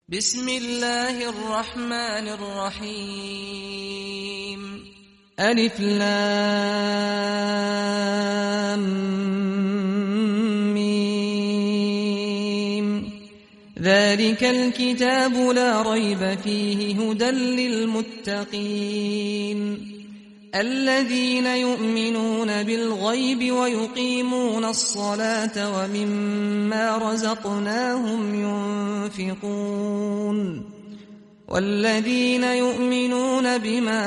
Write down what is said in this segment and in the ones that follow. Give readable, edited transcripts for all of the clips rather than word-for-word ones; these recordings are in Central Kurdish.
بسم الله الرحمن الرحيم ألف لام ميم ذلك الكتاب لا ريب فيه هدى للمتقين الذين يؤمنون بالغيب ويقيمون الصلاة ومما رزقناهم ينفقون والذين يؤمنون بما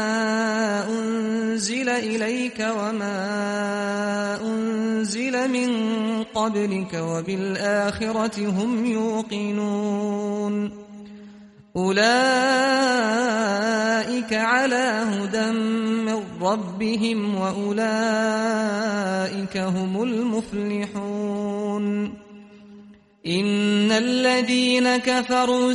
أنزل إليك وما أنزل من قبلك وبالآخرة هم يوقنون أولئك على هدى من ربهم وأولئك هم المفلحون إن الذين كفروا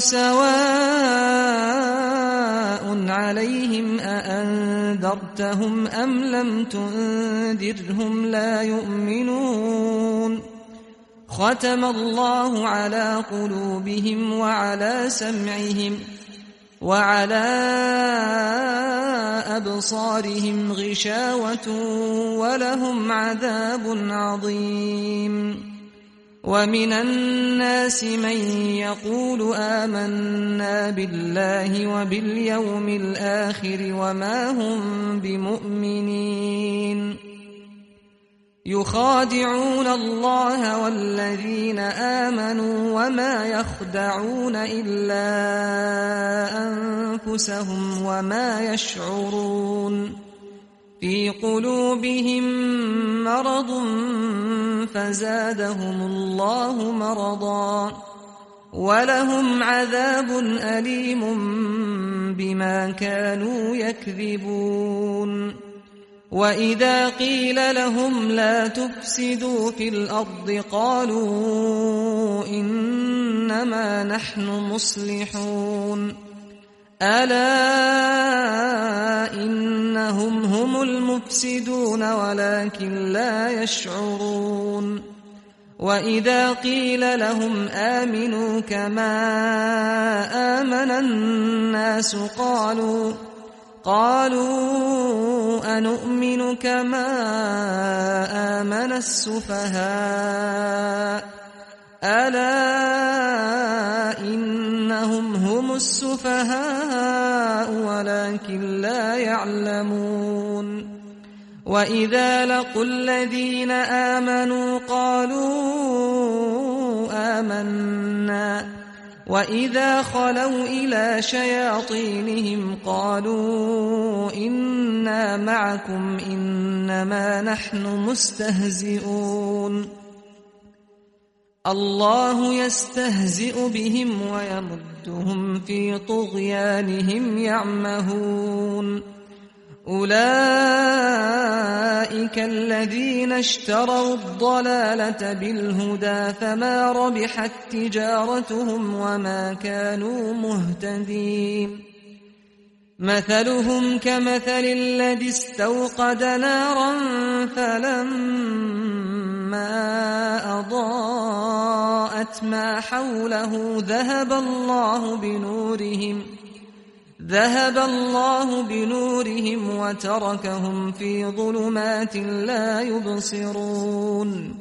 سواء عليهم أأنذرتهم أم لم تنذرهم لا يؤمنون ختم الله على قلوبهم وعلى سمعهم وعلى أبصارهم غشاوة ولهم عذاب عظيم ومن الناس من يقول آمنا بالله وباليوم الآخر وما هم بمؤمنين يخادعون الله والذين آمنوا وما يخدعون إلا أنفسهم وما يشعرون في قلوبهم مرض فزادهم الله مرضا ولهم عذاب أليم بما كانوا يكذبون وإذا قيل لهم لا تفسدوا في الأرض قالوا إنما نحن مصلحون ألا إنهم هم المفسدون ولكن لا يشعرون وإذا قيل لهم آمنوا كما آمن الناس قالوا أنؤمن كما آمن السفهاء ألا إنهم هم السفهاء ولكن لا يعلمون وإذا لقوا الذين آمنوا قالوا آمنا وإذا خلوا إلى شياطينهم قالوا إنا معكم إنما نحن مستهزئون الله يستهزئ بهم ويمدهم في طغيانهم يعمهون أولئك الذين اشتروا الضلالة بالهدى فما ربحت تجارتهم وما كانوا مهتدين مثلهم كمثل الذي استوقد نارا فلما أضاءت ما حوله ذهب الله بنورهم وتركهم في ظلمات لا يبصرون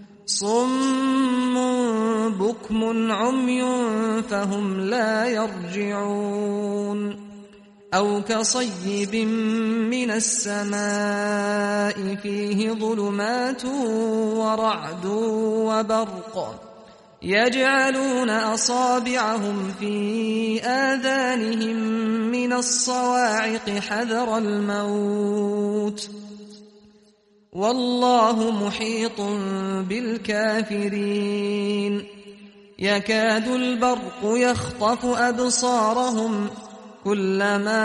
صم بكم عمي فهم لا يرجعون أو كصيب من السماء فيه ظلمات ورعد وبرق يجعلون أصابعهم في آذانهم من الصواعق حذر الموت والله محيط بالكافرين يكاد البرق يخطف أبصارهم كلما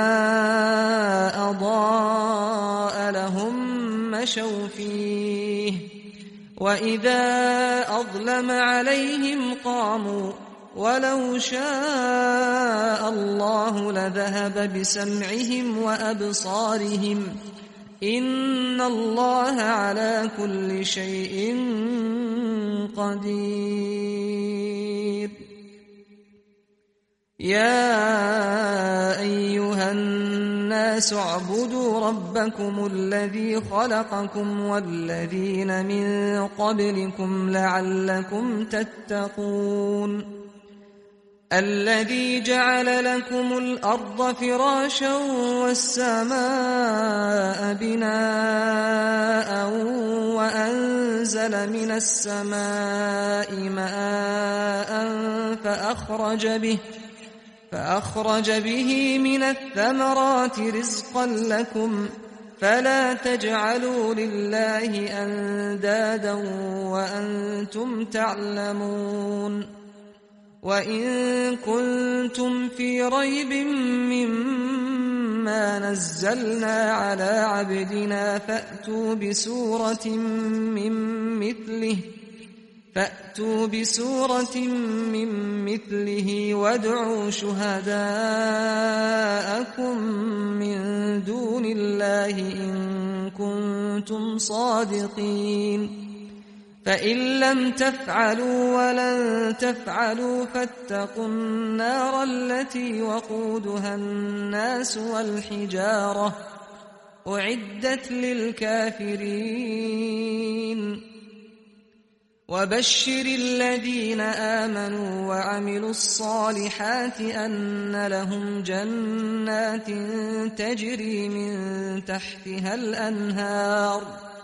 أضاء لهم مشوا فيه وإذا أظلم عليهم قاموا ولو شاء الله لذهب بسمعهم وأبصارهم إن الله على كل شيء قدير. يا أيها الناس اعبدوا ربكم الذي خلقكم والذين من قبلكم لعلكم تتقون الذي جعل لكم الأرض فراشا والسماء بناء وأنزل من السماء ماء فأخرج به من الثمرات رزقا لكم فلا تجعلوا لله أندادا وأنتم تعلمون وإن كنتم في ريب مما نزلنا على عبدنا فأتوا بسورة من مثله وادعوا شهداءكم من دون الله إن كنتم صادقين فإن لم تفعلوا ولن تفعلوا فاتقوا النار التي وقودها الناس والحجارة أعدت للكافرين وبشر الذين آمنوا وعملوا الصالحات أن لهم جنات تجري من تحتها الأنهار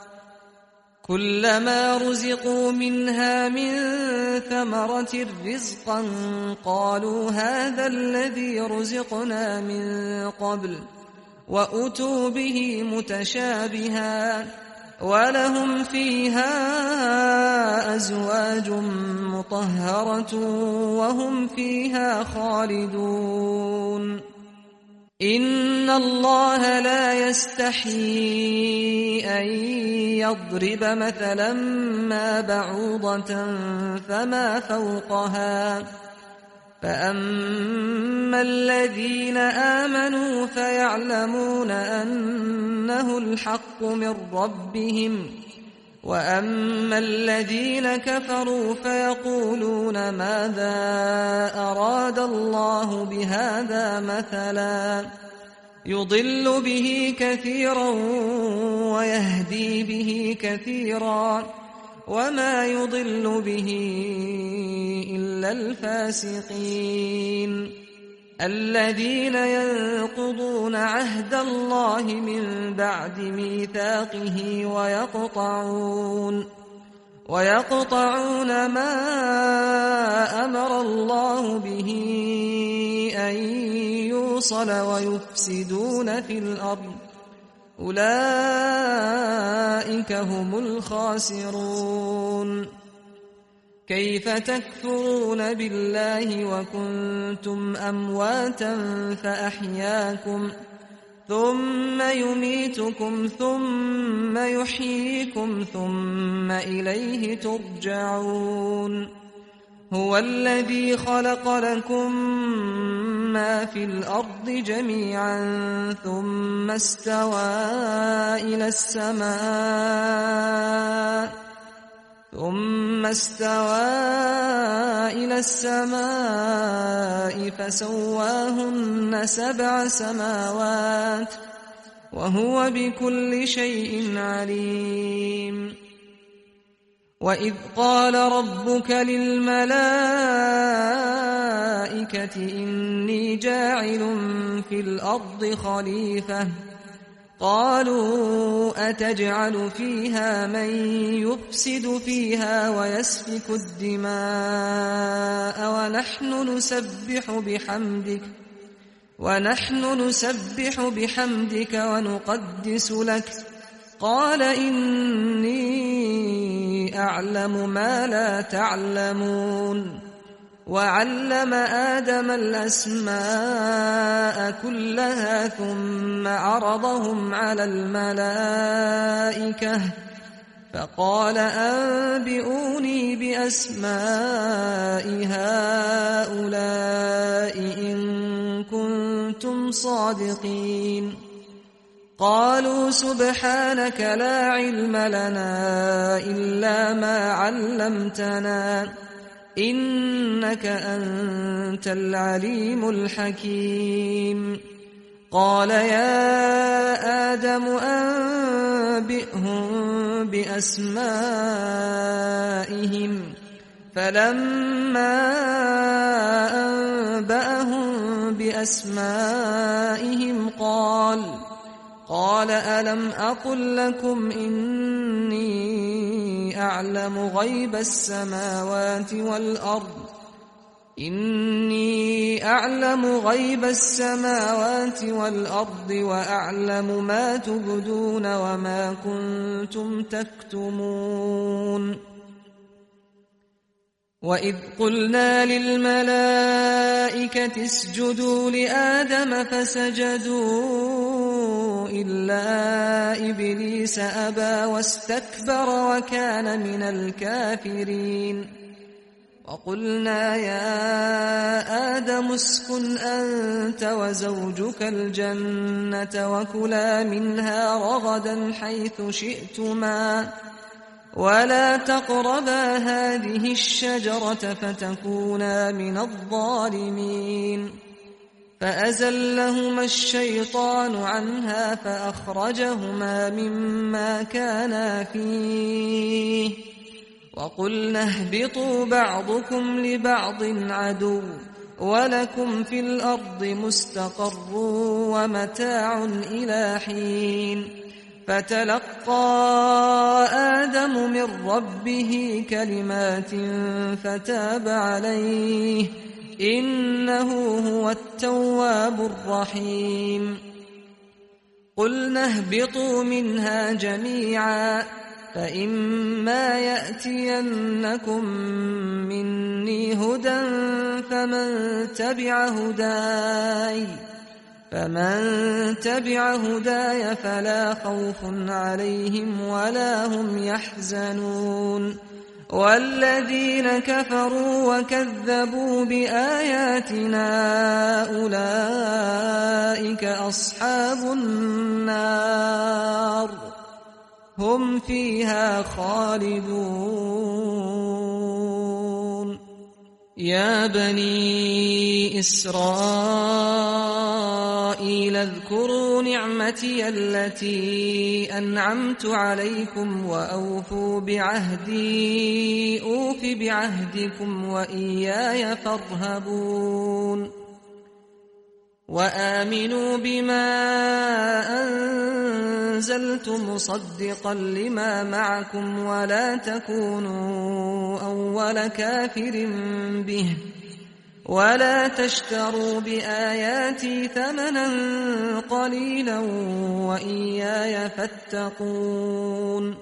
كلما رزقوا منها من ثمرة رزقا قالوا هذا الذي رزقنا من قبل وأتوا به متشابها ولهم فيها أزواج مطهرة وهم فيها خالدون إن الله لا يستحيي أن يضرب مثلا ما بعوضة فما فوقها فأما الذين آمنوا فيعلمون أنه الحق من ربهم وأما الذين كفروا فيقولون ماذا أراد الله بهذا مثلا يضل به كثيرا ويهدي به كثيرا وما يضل به إلا الفاسقين الذين ينقضون عهد الله من بعد ميثاقه ويقطعون ما أمر الله به أن يوصل ويفسدون في الأرض أولئك هم الخاسرون كيف تكفرون بالله وكنتم أمواتا فأحياكم ثم يميتكم ثم يحييكم ثم إليه ترجعون هو الذي خلق لكم ما في الأرض جميعا ثم استوى إلى السماء فسواهن 7 سماوات وهو بكل شيء عليم وإذ قال ربك للملائكة إني جاعل في الأرض خليفة قالوا أتجعل فيها من يفسد فيها ويسفك الدماء ونحن نسبح بحمدك ونقدس لك قال إني أعلم ما لا تعلمون وعلم آدم الأسماء كلها ثم عرضهم على الملائكة فقال أنبئوني بأسماء هؤلاء إن كنتم صادقين قالوا سبحانك لا علم لنا إلا ما علمتنا إنك أنت العليم الحكيم قال يا آدم أنبئهم بأسمائهم فلما أنبأهم بأسمائهم قال ألم أقل لكم إني أعلم غيب السماوات والأرض وأعلم ما تبدون وما كنتم تكتمون وإذ قلنا للملائكة اسجدوا لآدم فسجدوا إلا إبليس أبى واستكبر وكان من الكافرين وقلنا يا آدم اسكن أنت وزوجك الجنة وكلا منها رغدا حيث شئتما ولا تقربا هذه الشجرة فتكونا من الظالمين فأزلهما الشيطان عنها فأخرجهما مما كانا فيه وقلنا اهبطوا بعضكم لبعض عدو ولكم في الأرض مستقر ومتاع إلى حين فتلقى آدم من ربه كلمات فتاب عليه إنه هو التواب الرحيم قلنا اهبطوا منها جميعا فإما يأتينكم مني هدى فمن تبع هداي فلا خوف عليهم ولا هم يحزنون والذين كفروا وكذبوا بآياتنا أولئك أصحاب النار هم فيها خالدون يا بني إسرائيل اذكروا نعمتي التي أنعمت عليكم وأوفوا بعهدي أوف بعهدكم وإياي فارهبون وآمنوا بما أنزلت مصدقا لما معكم ولا تكونوا أول كافر به ولا تشتروا بآياتي ثمنا قليلا وإياي فاتقون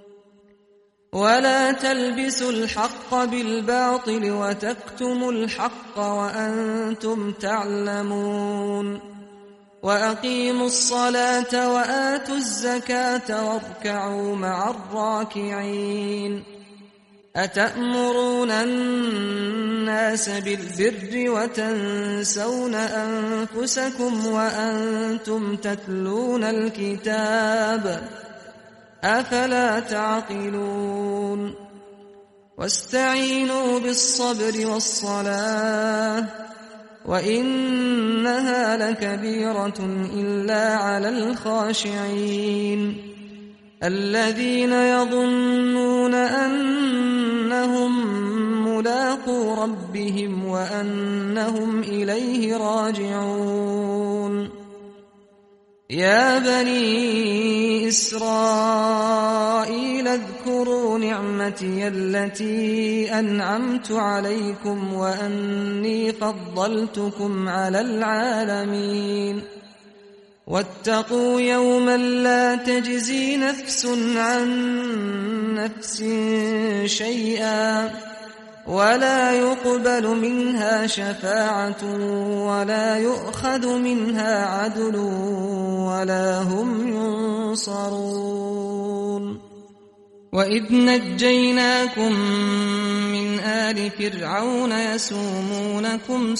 ولا تلبسوا الحق بالباطل وتكتموا الحق وأنتم تعلمون وأقيموا الصلاة وآتوا الزكاة واركعوا مع الراكعين أتأمرون الناس بالبر وتنسون أنفسكم وأنتم تتلون الكتاب أفلا تعقلون واستعينوا بالصبر والصلاة وإنها لكبيرة إلا على الخاشعين الذين يظنون أنهم ملاقو ربهم وأنهم إليه راجعون يا بني إسرائيل اذكروا نعمتي التي أنعمت عليكم وأني فضلتكم على العالمين واتقوا يوما لا تجزي نفس عن نفس شيئا ولا يقبل منها شفاعة ولا يؤخذ منها عدل ولا هم ينصرون وإذ نجيناكم من آل فرعون يسومونكم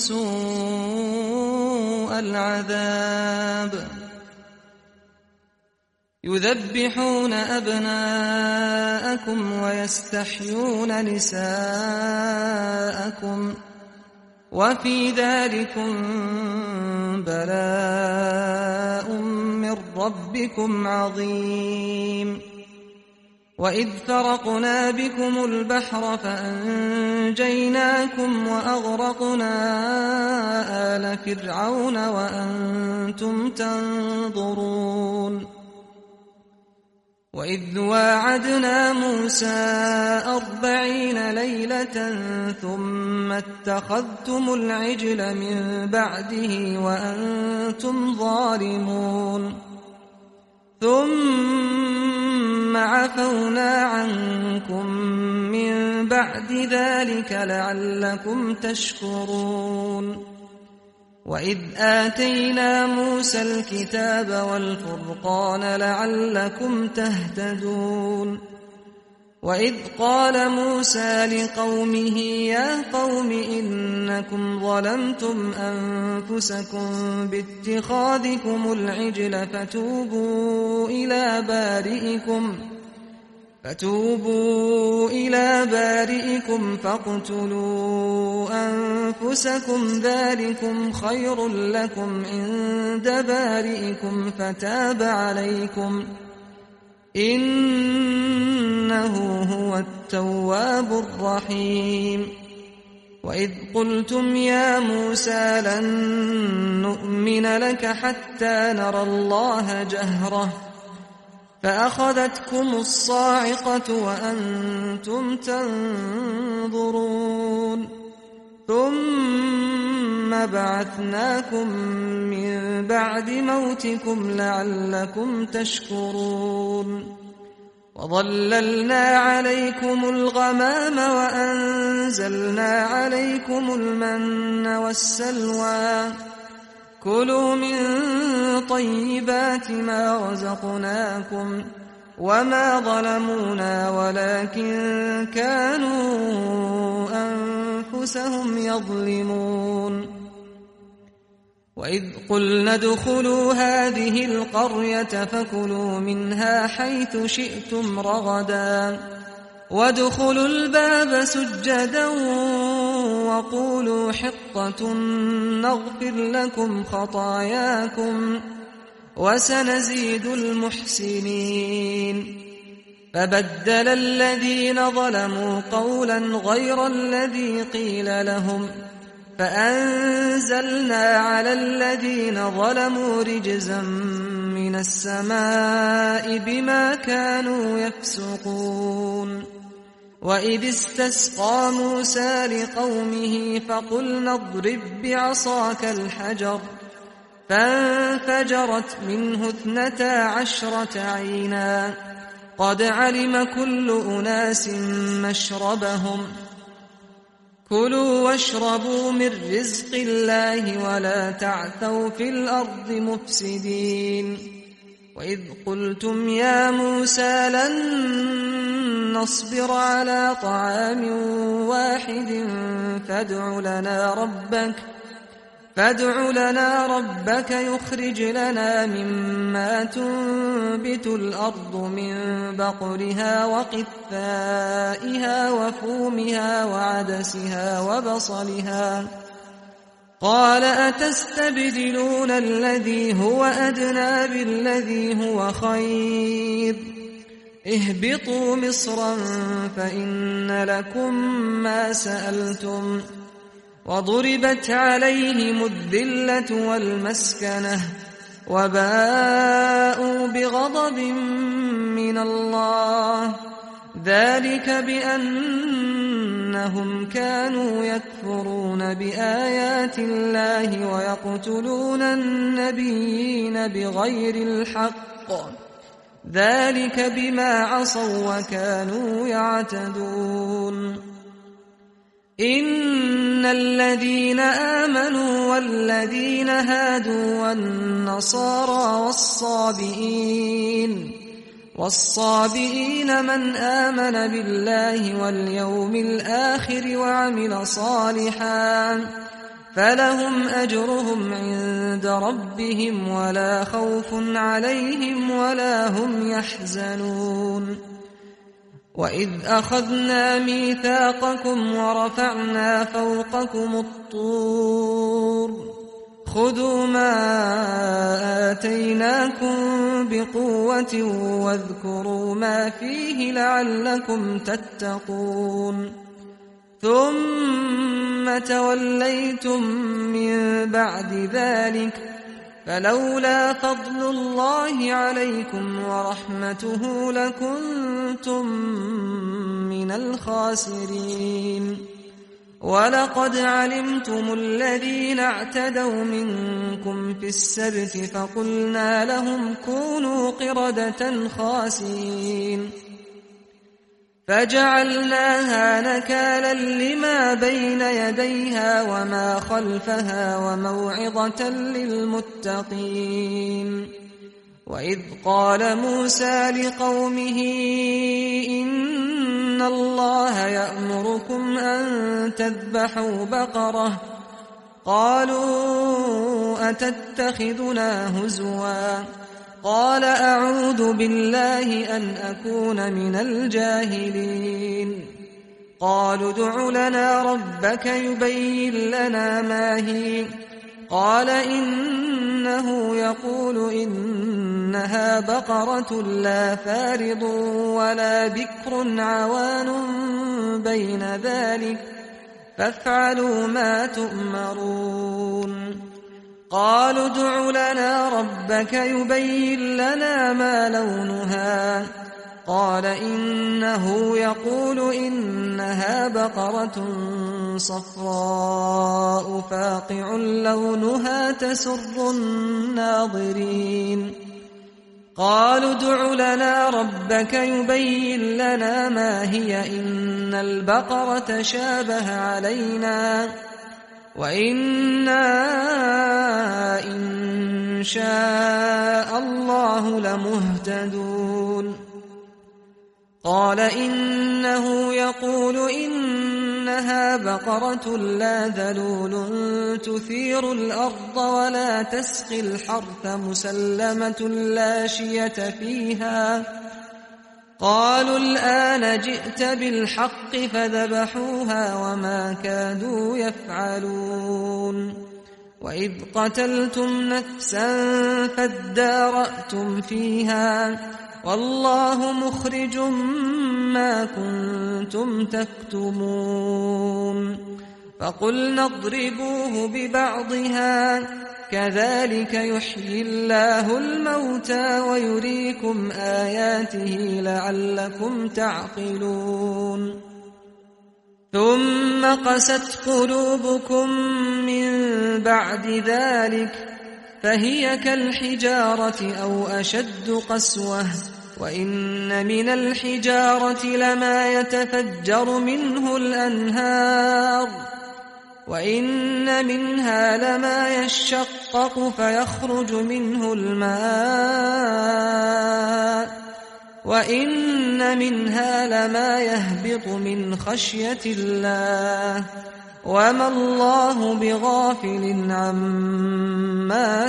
سوء العذاب يذبحون أبناءكم ويستحيون نساءكم وفي ذلكم بلاء من ربكم عظيم وإذ فرقنا بكم البحر فأنجيناكم وأغرقنا آل فرعون وأنتم تنظرون وإذ واعدنا موسى 40 ليلة ثم اتخذتم العجل من بعده وأنتم ظالمون ثم عفونا عنكم من بعد ذلك لعلكم تشكرون وإذ آتينا موسى الكتاب والفرقان لعلكم تهتدون وإذ قال موسى لقومه يا قوم إنكم ظلمتم أنفسكم باتخاذكم العجل فتوبوا إلى بارئكم فاقتلوا أنفسكم ذلكم خير لكم عند بارئكم فتاب عليكم إنه هو التواب الرحيم وإذ قلتم يا موسى لن نؤمن لك حتى نرى الله جهرة فأخذتكم الصاعقة وأنتم تنظرون ثم بعثناكم من بعد موتكم لعلكم تشكرون وظللنا عليكم الغمام وأنزلنا عليكم المن والسلوى كلوا من طيبات ما رزقناكم وما ظلمونا ولكن كانوا أنفسهم يظلمون وإذ قلنا ادخلوا هذه القرية فكلوا منها حيث شئتم رغدا وادخلوا الباب سجدا وقولوا حطة نغفر لكم خطاياكم وسنزيد المحسنين فبدل الذين ظلموا قولا غير الذي قيل لهم فأنزلنا على الذين ظلموا رجزا من السماء بما كانوا يفسقون وإذ استسقى موسى لقومه فقلنا اضرب بعصاك الحجر فانفجرت منه 12 عينا قد علم كل أناس مشربهم كلوا واشربوا من رزق الله ولا تعثوا في الأرض مفسدين وإذ قلتم يا موسى لن نصبر على طعام واحد فادع لنا ربك يخرج لنا مما تنبت الأرض من بقلها وقثائها وفومها وعدسها وبصلها قال أتستبدلون الذي هو أدنى بالذي هو خير اهبطوا مصرا فإن لكم ما سألتم وضربت عليهم الذلة والمسكنة وباءوا بغضب من الله ذلك بأنهم كانوا يكفرون بآيات الله ويقتلون النبيين بغير الحق ذلك بما عصوا وكانوا يعتدون إن الذين آمنوا والذين هادوا والنصارى والصابئين من آمن بالله واليوم الآخر فلهم أجرهم عند ربهم ولا خوف عليهم ولا هم يحزنون وإذ أخذنا ميثاقكم ورفعنا فوقكم الطور خذوا ما آتيناكم بقوة واذكروا ما فيه لعلكم تتقون ثم توليتم من بعد ذلك فلولا فضل الله عليكم ورحمته لكنتم من الخاسرين ولقد علمتم الذين اعتدوا منكم في السبت فقلنا لهم كونوا قردة خاسئين فجعلناها نكالا لما بين يديها وما خلفها وموعظة للمتقين وإذ قال موسى لقومه إن الله يأمركم أن تذبحوا بقرة قالوا أتتخذنا هزوا قال أعوذ بالله أن أكون من الجاهلين قالوا ادع لنا ربك يبين لنا ما هي قال إنه يقول إنها بقرة لا فارض ولا بكر عوان بين ذلك فافعلوا ما تؤمرون قالوا ادع لنا ربك يبين لنا ما لونها قال إنه يقول إنها بقرة صفراء فاقع لونها تسر الناظرين قالوا ادع لنا ربك يبين لنا ما هي إن البقرة شابه علينا وإنا إن شاء الله لمهتدون قال إنه يقول إنها بقرة لا ذلول تثير الأرض ولا تسقي الحرث مسلمة لا شية فيها قالوا الآن جئت بالحق فذبحوها وما كادوا يفعلون وإذ قتلتم نفسا فادارأتم فيها والله مخرج ما كنتم تكتمون فقلنا اضربوه ببعضها كذلك يحيي الله الموتى ويريكم آياته لعلكم تعقلون ثم قست قلوبكم من بعد ذلك فهي كالحجارة أو أشد قسوة وإن من الحجارة لما يتفجر منه الأنهار وإن منها لما يشقق فيخرج منه الماء وإن منها لما يهبط من خشية الله وما الله بغافل عما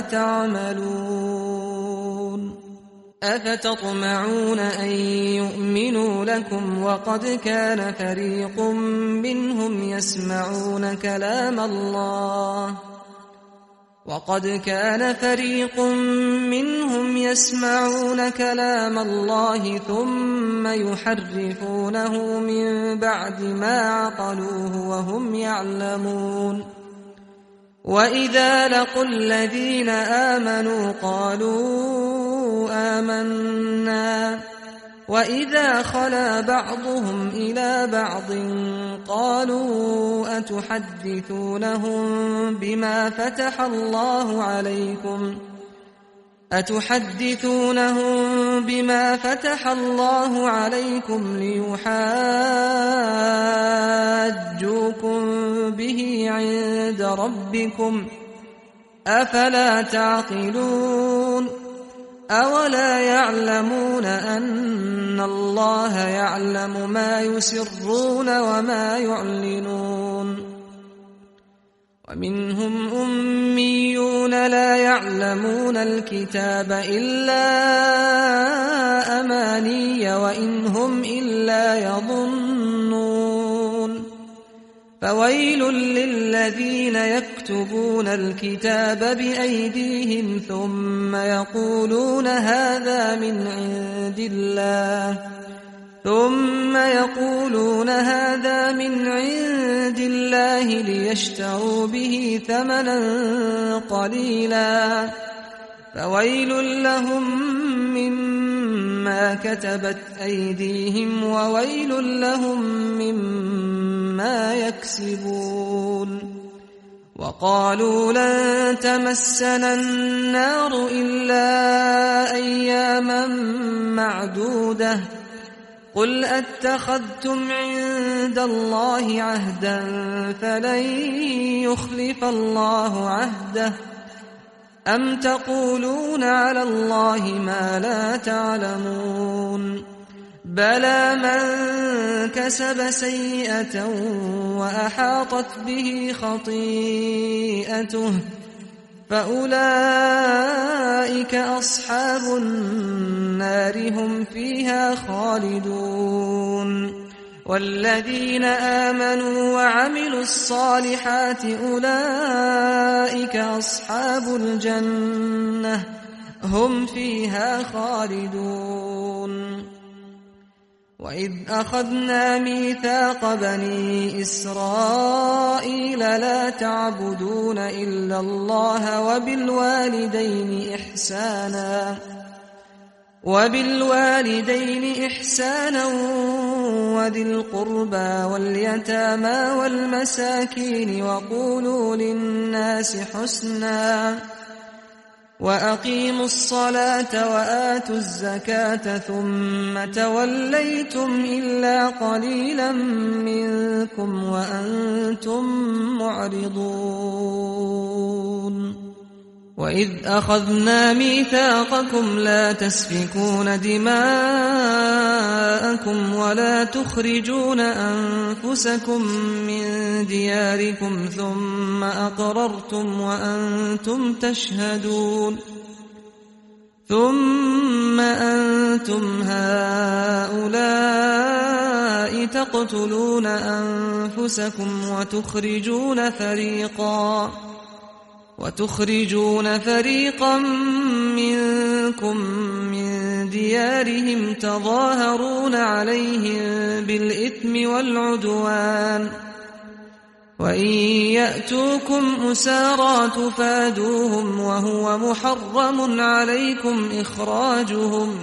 تعملون أفتطمعون أن يؤمنوا لكم وقد كان فريق منهم يسمعون كلام الله ثم يحرفونه من بعد ما عقلوه وهم يعلمون وإذا لقوا الذين آمنوا قالوا آمنا وإذا خلا بعضهم إلى بعض قالوا أتحدثونهم بما فتح الله عليكم ليحاجوكم به عند ربكم أفلا تعقلون أولا يعلمون أن الله يعلم ما يسرون وما يعلنون ومنهم أميون لا يعلمون الكتاب إلا أماني وإن هم إلا يظنون فويل للذين يكتبون الكتاب بأيديهم ثم يقولون هذا من عند الله ليشتروا به ثمنا قليلا فويل لهم مما كتبت أيديهم وويل لهم مما يكسبون وقالوا لن تمسنا النار إلا أياما معدودة قل أتخذتم عند الله عهدا فلن يخلف الله عهده أم تقولون على الله ما لا تعلمون بلى من كسب سيئة وأحاطت به خطيئته فأولئك أصحاب النار هم فيها خالدون والذين آمنوا وعملوا الصالحات أولئك أصحاب الجنة هم فيها خالدون وإذ أخذنا ميثاق بني إسرائيل لا تعبدون إلا الله وبالوالدين إحسانا وذي القربى واليتامى والمساكين وقولوا للناس حسنا وأقيموا الصلاة وآتوا الزكاة ثم توليتم إلا قليلا منكم وأنتم معرضون وإذ أخذنا ميثاقكم لا تسفكون دماءكم ولا تخرجون أنفسكم من دياركم ثم أقررتم وأنتم تشهدون ثم أنتم هؤلاء تقتلون أنفسكم وتخرجون فريقا منكم من ديارهم تظاهرون عليهم بالإثم والعدوان وإن يأتوكم أسارى تفادوهم وهو محرم عليكم إخراجهم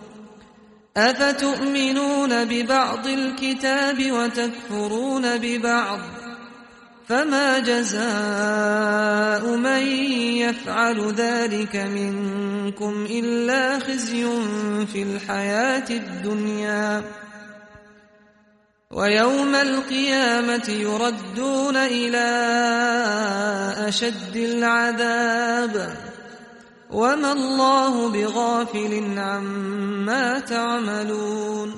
أفتؤمنون ببعض الكتاب وتكفرون ببعض فما جزاء من يفعل ذلك منكم إلا خزي في الحياة الدنيا ويوم القيامة يردون إلى أشد العذاب وما الله بغافل عما تعملون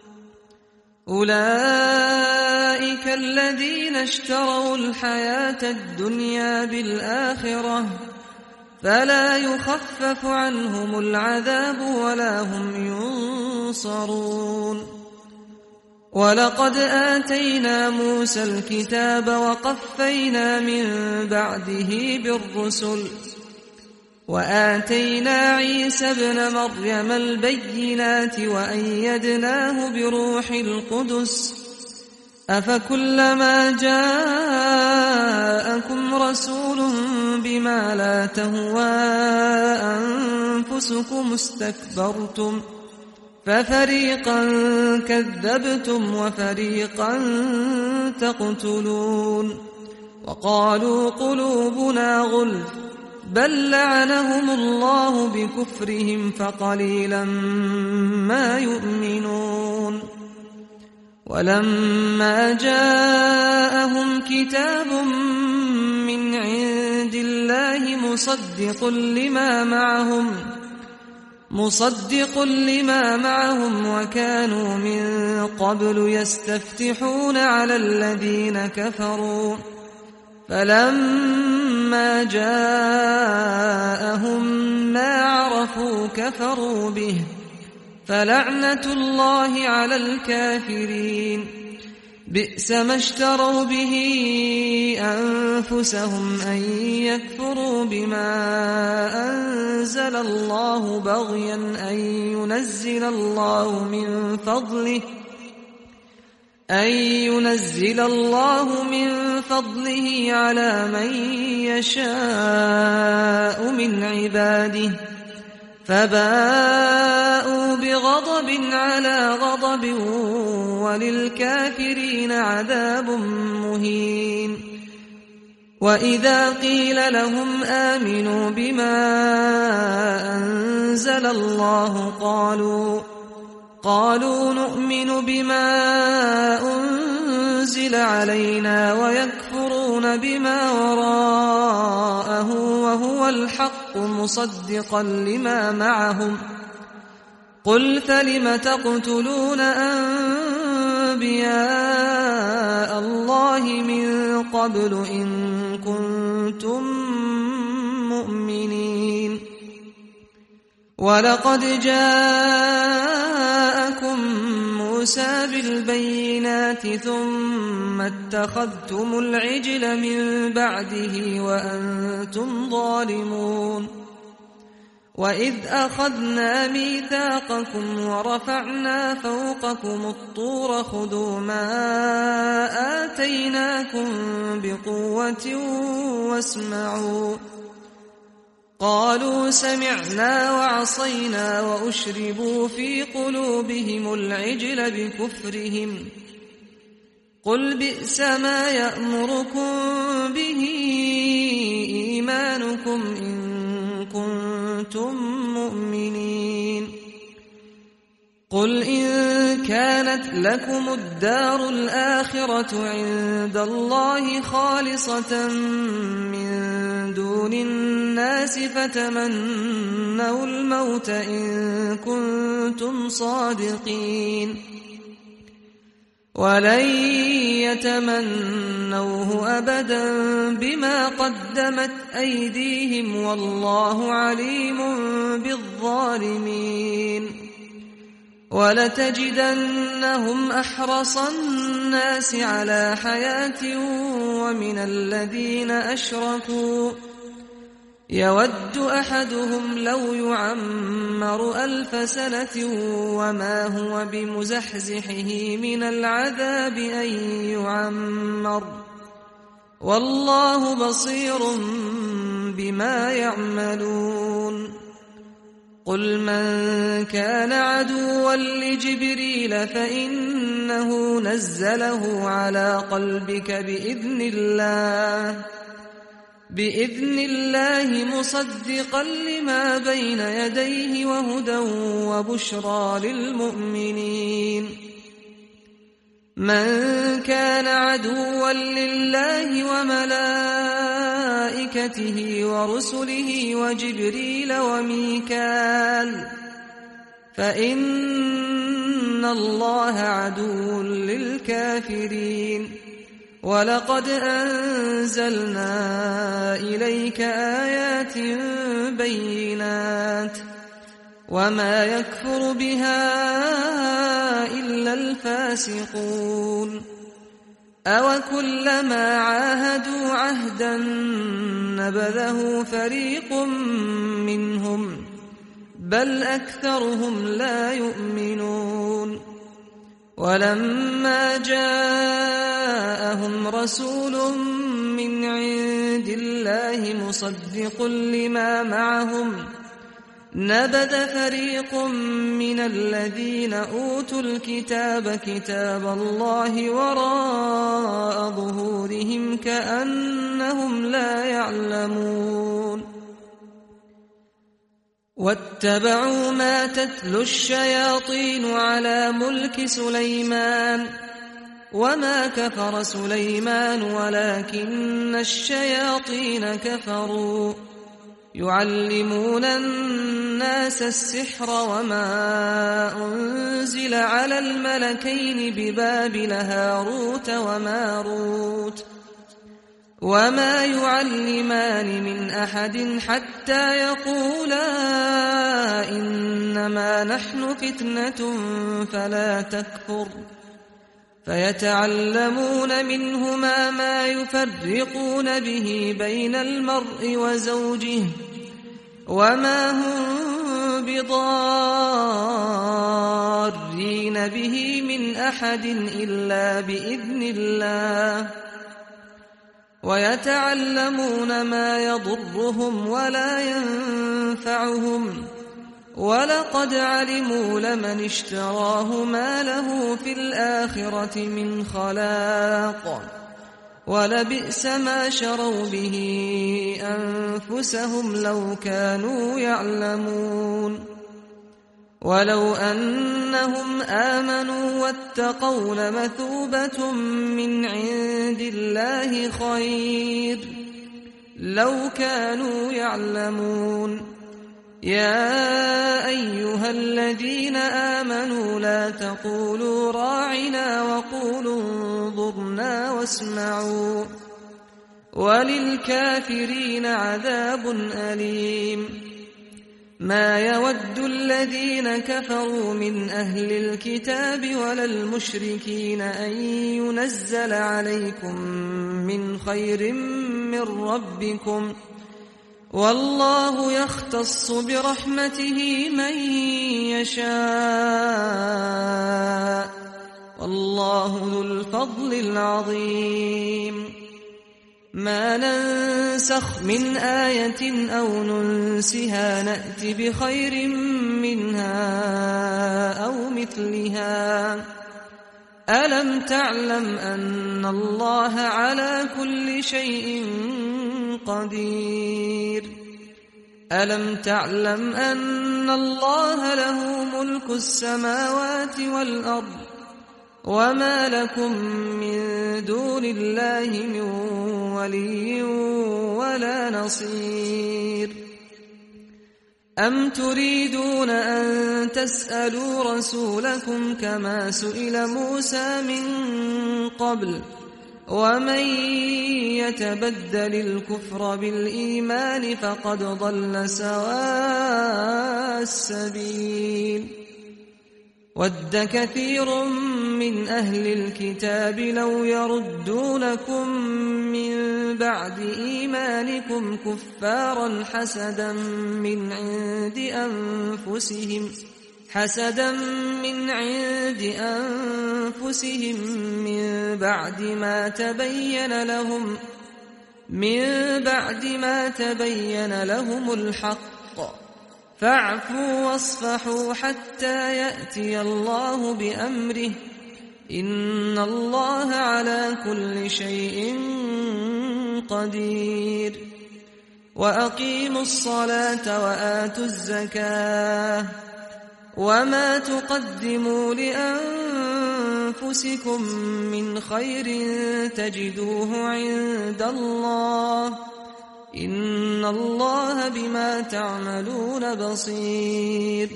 أولئك الذين اشتروا الحياة الدنيا بالآخرة فلا يخفف عنهم العذاب ولا هم ينصرون ولقد آتينا موسى الكتاب وقفينا من بعده بالرسل وآتينا عيسى ابن مريم البينات وأيدناه بروح القدس أفكلما جاءكم رسول بما لا تهوى أنفسكم استكبرتم ففريقا كذبتم وفريقا تقتلون وقالوا قلوبنا غلف بل لعنهم الله بكفرهم فقليلا ما يؤمنون ولما جاءهم كتاب من عند الله مصدق لما معهم وكانوا من قبل يستفتحون على الذين كفروا فلما جاءهم ما عرفوا كفروا به فلعنة الله على الكافرين بئس ما اشتروا به أنفسهم أن يكفروا بما أنزل الله بغيا أن ينزل الله من فضله على من يشاء من عباده فباءوا بغضب على غضب وللكافرين عذاب مهين وإذا قيل لهم آمنوا بما أنزل الله قالوا نؤمن بما أنزل علينا ويكفرون بما وراءه وهو الحق مصدقا لما معهم قل فلم تقتلون أنبياء الله من قبل إن كنتم مؤمنين ولقد جاءكم موسى بالبينات ثم اتخذتم العجل من بعده وأنتم ظالمون وإذ أخذنا ميثاقكم ورفعنا فوقكم الطور خذوا ما آتيناكم بقوة واسمعوا قالوا سمعنا وعصينا وأشربوا في قلوبهم العجل بكفرهم قل بئس ما يأمركم به إيمانكم إن كنتم مؤمنين قل إن كانت لكم الدار الآخرة عند الله خالصة من دون الناس فتمنوا الموت إن كنتم صادقين ولن يتمنوه أبدا بما قدمت أيديهم والله عليم بالظالمين ولتجدنهم أحرص الناس على حياة ومن الذين أشركوا يود أحدهم لو يعمر 1000 سنة وما هو بمزحزحه من العذاب أن يعمر والله بصير بما يعملون قل من كان عدوا لجبريل فإنه نزله على قلبك بإذن الله مصدقا لما بين يديه وهدى وبشرى للمؤمنين من كان عدوا لله وملائكته ورسله وجبريل وميكال فإن الله عدو للكافرين ولقد أنزلنا إليك آيات بينات وما يكفر بها إلا الفاسقون أوكلما عاهدوا عهدا نبذه فريق منهم بل أكثرهم لا يؤمنون ولما جاءهم رسول من عند الله مصدق لما معهم نبذ فريق من الذين أوتوا الكتاب كتاب الله وراء ظهورهم كأنهم لا يعلمون واتبعوا ما تتلو الشياطين على ملك سليمان وما كفر سليمان ولكن الشياطين كفروا يعلمون الناس السحر وما أنزل على الملكين ببابل هاروت وماروت وما يعلمان من أحد حتى يقولا إنما نحن فتنة فلا تكفر فيتعلمون منهما ما يفرقون به بين المرء وزوجه وما هم بضارين به من أحد إلا بإذن الله ويتعلمون ما يضرهم ولا ينفعهم ولقد علموا لمن اشتراه ما له في الآخرة من خلاق ولبئس ما شروا به أنفسهم لو كانوا يعلمون ولو أنهم آمنوا واتقوا لمثوبة من عند الله خير لو كانوا يعلمون يا أيها الذين آمنوا لا تقولوا راعنا وقولوا انظرنا واسمعوا وللكافرين عذاب أليم ما يود الذين كفروا من أهل الكتاب ولا المشركين أن ينزل عليكم من خير من ربكم والله يختص برحمته من يشاء والله ذو الفضل العظيم ما ننسخ من آية أو ننسها نأت بخير منها أو مثلها ألم تعلم أن الله على كل شيء قدير ألم تعلم أن الله له ملك السماوات والأرض وما لكم من دون الله من ولي ولا نصير أم تريدون أن تسألوا رسولكم كما سئل موسى من قبل ومن يتبدل الكفر بالإيمان فقد ضل سواء السبيل ود كثير من أهل الكتاب لو يردونكم من بعد إيمانكم كفارا حسدا من عند أنفسهم من بعد ما تبين لهم الحق فاعفوا واصفحوا حتى يأتي الله بأمره إن الله على كل شيء قدير وأقيموا الصلاة وآتوا الزكاة وما تقدموا لأنفسكم من خير تجدوه عند الله إن الله بما تعملون بصير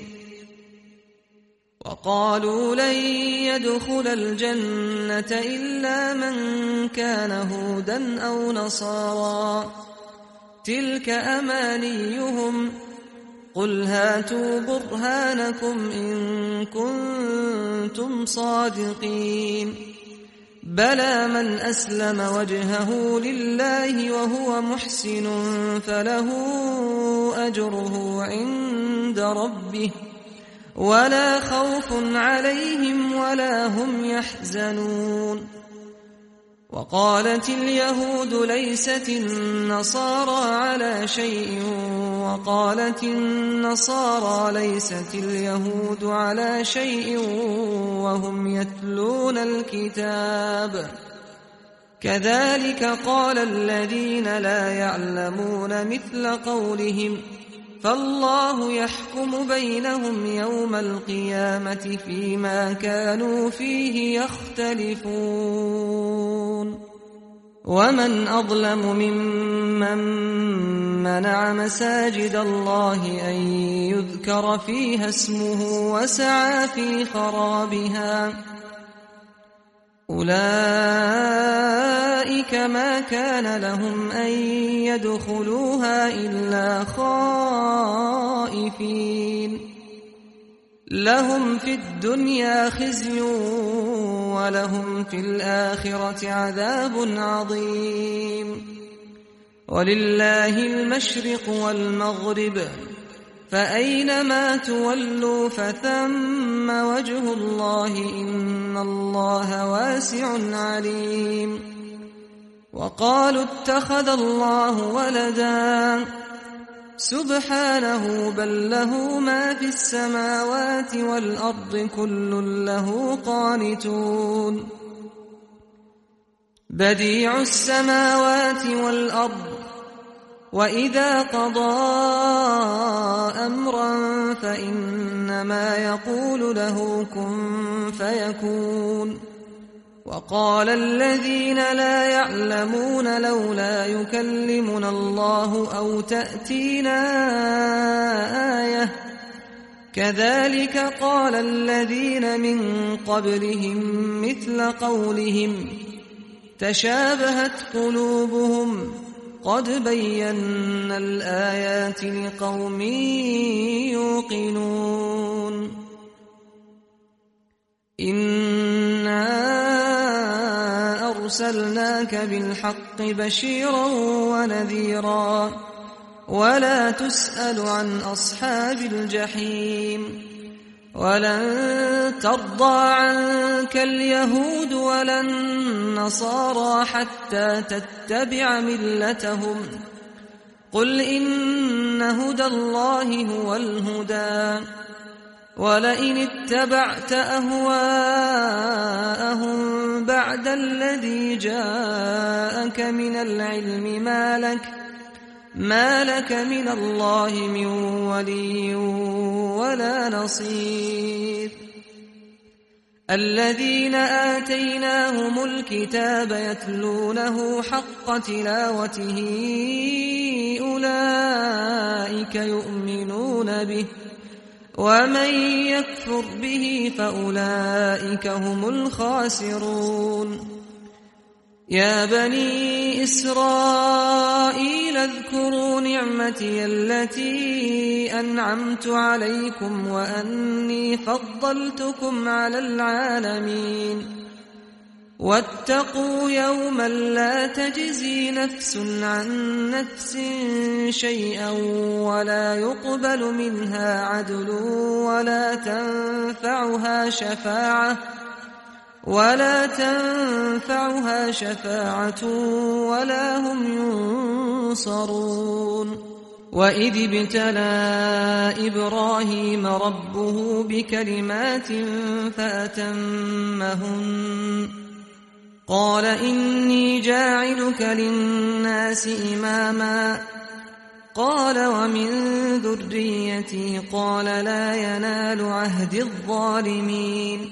وقالوا لن يدخل الجنة إلا من كان هودا أو نصارى تلك أمانيهم قل هاتوا برهانكم إن كنتم صادقين بلى من أسلم وجهه لله وهو محسن فله أجره عند ربه ولا خوف عليهم ولا هم يحزنون وقالت اليهود ليست النصارى على شيء وقالت النصارى ليست اليهود على شيء وهم يتلون الكتاب كذلك قال الذين لا يعلمون مثل قولهم فالله يحكم بينهم يوم القيامة فيما كانوا فيه يختلفون ومن أظلم ممن منع مساجد الله أن يذكر فيها اسمه وسعى في خرابها أولئك ما كان لهم أن يدخلوها إلا خائفين لهم في الدنيا خزي ولهم في الآخرة عذاب عظيم ولله المشرق والمغرب فأينما تولوا فثم وجه الله إن الله واسع عليم وقالوا اتخذ الله ولدا سبحانه بل له ما في السماوات والأرض كل له قانتون بديع السماوات والأرض وإذا قضى أمرا فإنما يقول له كن فيكون وقال الذين لا يعلمون لولا يكلمنا الله أو تأتينا آية كذلك قال الذين من قبلهم مثل قولهم تشابهت قلوبهم قد بينا الآيات لقوم يوقنون إنا أرسلناك بالحق بشيرا ونذيرا ولا تسأل عن أصحاب الجحيم ولن ترضى عنك اليهود ولا النصارى حتى تتبع ملتهم قل إن هدى الله هو الهدى ولئن اتبعت أهواءهم بعد الذي جاءك من العلم ما لك من الله من ولي ولا نصير الذين آتيناهم الكتاب يتلونه حق تلاوته أولئك يؤمنون به ومن يكفر به فأولئك هم الخاسرون يا بني إسرائيل اذكروا نعمتي التي أنعمت عليكم وأني فضلتكم على العالمين واتقوا يوما لا تجزي نفس عن نفس شيئا ولا يقبل منها عدل ولا تنفعها شفاعة ولا هم ينصرون وإذ ابتلى إبراهيم ربه بكلمات فأتمهن قال إني جاعلك للناس إماما قال ومن ذريتي قال لا ينال عهد الظالمين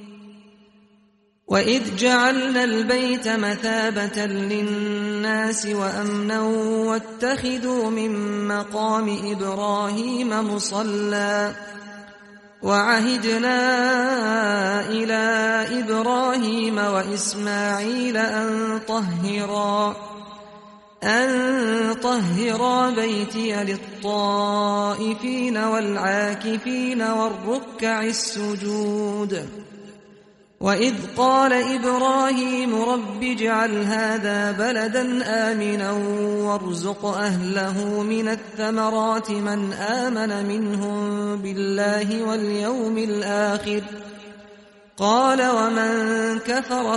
وإذ جعلنا البيت مثابة للناس وأمنا واتخذوا من مقام إبراهيم مصلى وعهدنا إلى إبراهيم وإسماعيل أن طهرا بيتي للطائفين والعاكفين والركع السجود وإذ قال إبراهيم رب اجعل هذا بلدا آمنا وارزق أهله من الثمرات من آمن منهم بالله واليوم الآخر قال ومن كفر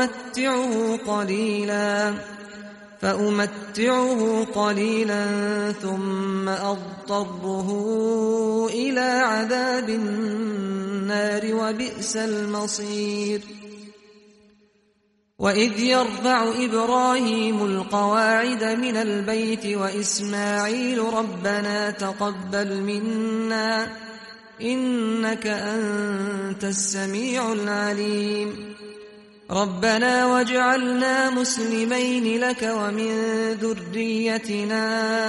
فأمتعه قليلا ثم أضطره إلى عذاب النار وبئس المصير وإذ يرفع إبراهيم القواعد من البيت وإسماعيل ربنا تقبل منا إنك أنت السميع العليم ربنا واجعلنا مسلمين لك ومن ذريتنا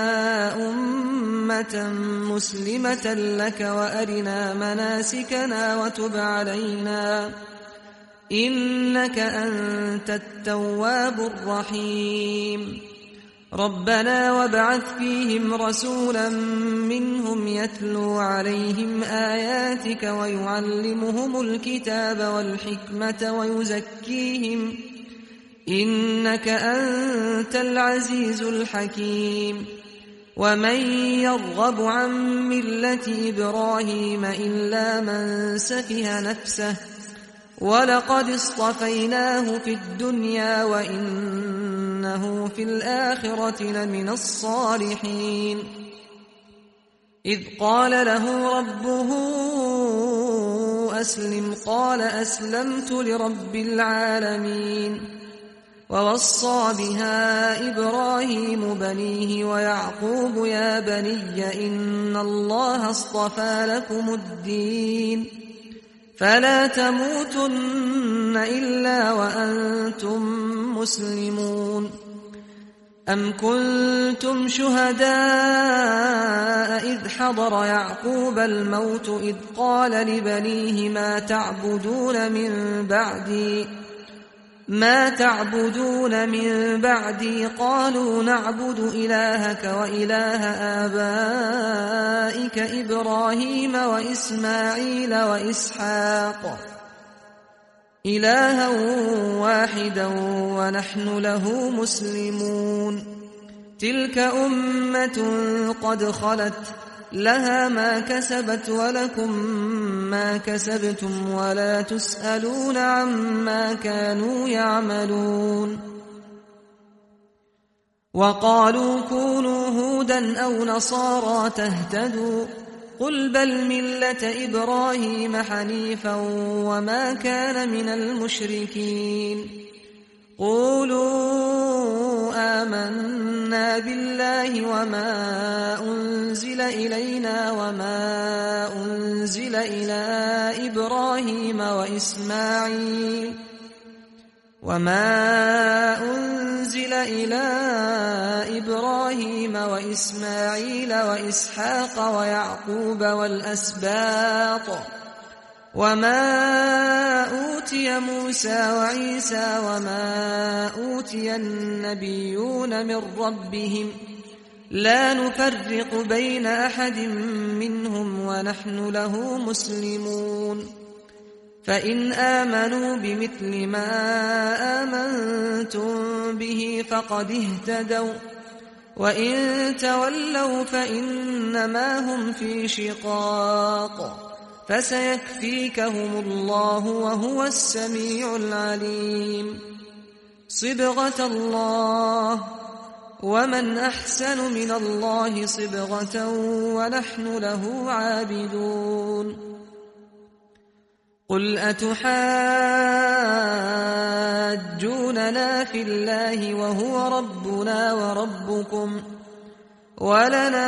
أمة مسلمة لك وأرنا مناسكنا وتب علينا إنك أنت التواب الرحيم ربنا وابعث فيهم رسولا منهم يتلو عليهم آياتك ويعلمهم الكتاب والحكمة ويزكيهم إنك أنت العزيز الحكيم ومن يرغب عن ملة إبراهيم إلا من سفه نفسه ولقد اصطفيناه في الدنيا وإنه في الآخرة لمن الصالحين إذ قال له ربه أسلم قال أسلمت لرب العالمين ووصى بها إبراهيم بنيه ويعقوب يا بني إن الله اصطفى لكم الدين فلا تموتن إلا وأنتم مسلمون أم كنتم شهداء إذ حضر يعقوب الموت إذ قال لبنيه ما تعبدون من بعدي قالوا نعبد إلهك وإله آبائك إبراهيم وإسماعيل وإسحاق إلها واحدا ونحن له مسلمون تلك أمة قد خلت لها ما كسبت ولكم ما كسبتم ولا تسألون عما كانوا يعملون وقالوا كونوا هودا أو نصارى تهتدوا قل بل ملة إبراهيم حنيفا وما كان من المشركين قولوا آمنا بالله وما أنزل إلينا وما أنزل إلى إبراهيم وإسماعيل وإسحاق ويعقوب والأسباط وما أوتي موسى وعيسى وما أوتي النبيون من ربهم لا نفرق بين أحد منهم ونحن له مسلمون فإن آمنوا بمثل ما آمنتم به فقد اهتدوا وإن تولوا فإنما هم في شقاق فسيكفيكهم الله وهو السميع العليم صبغة الله ومن أحسن من الله صبغة ونحن له عابدون قل أتحاجوننا في الله وهو ربنا وربكم ولنا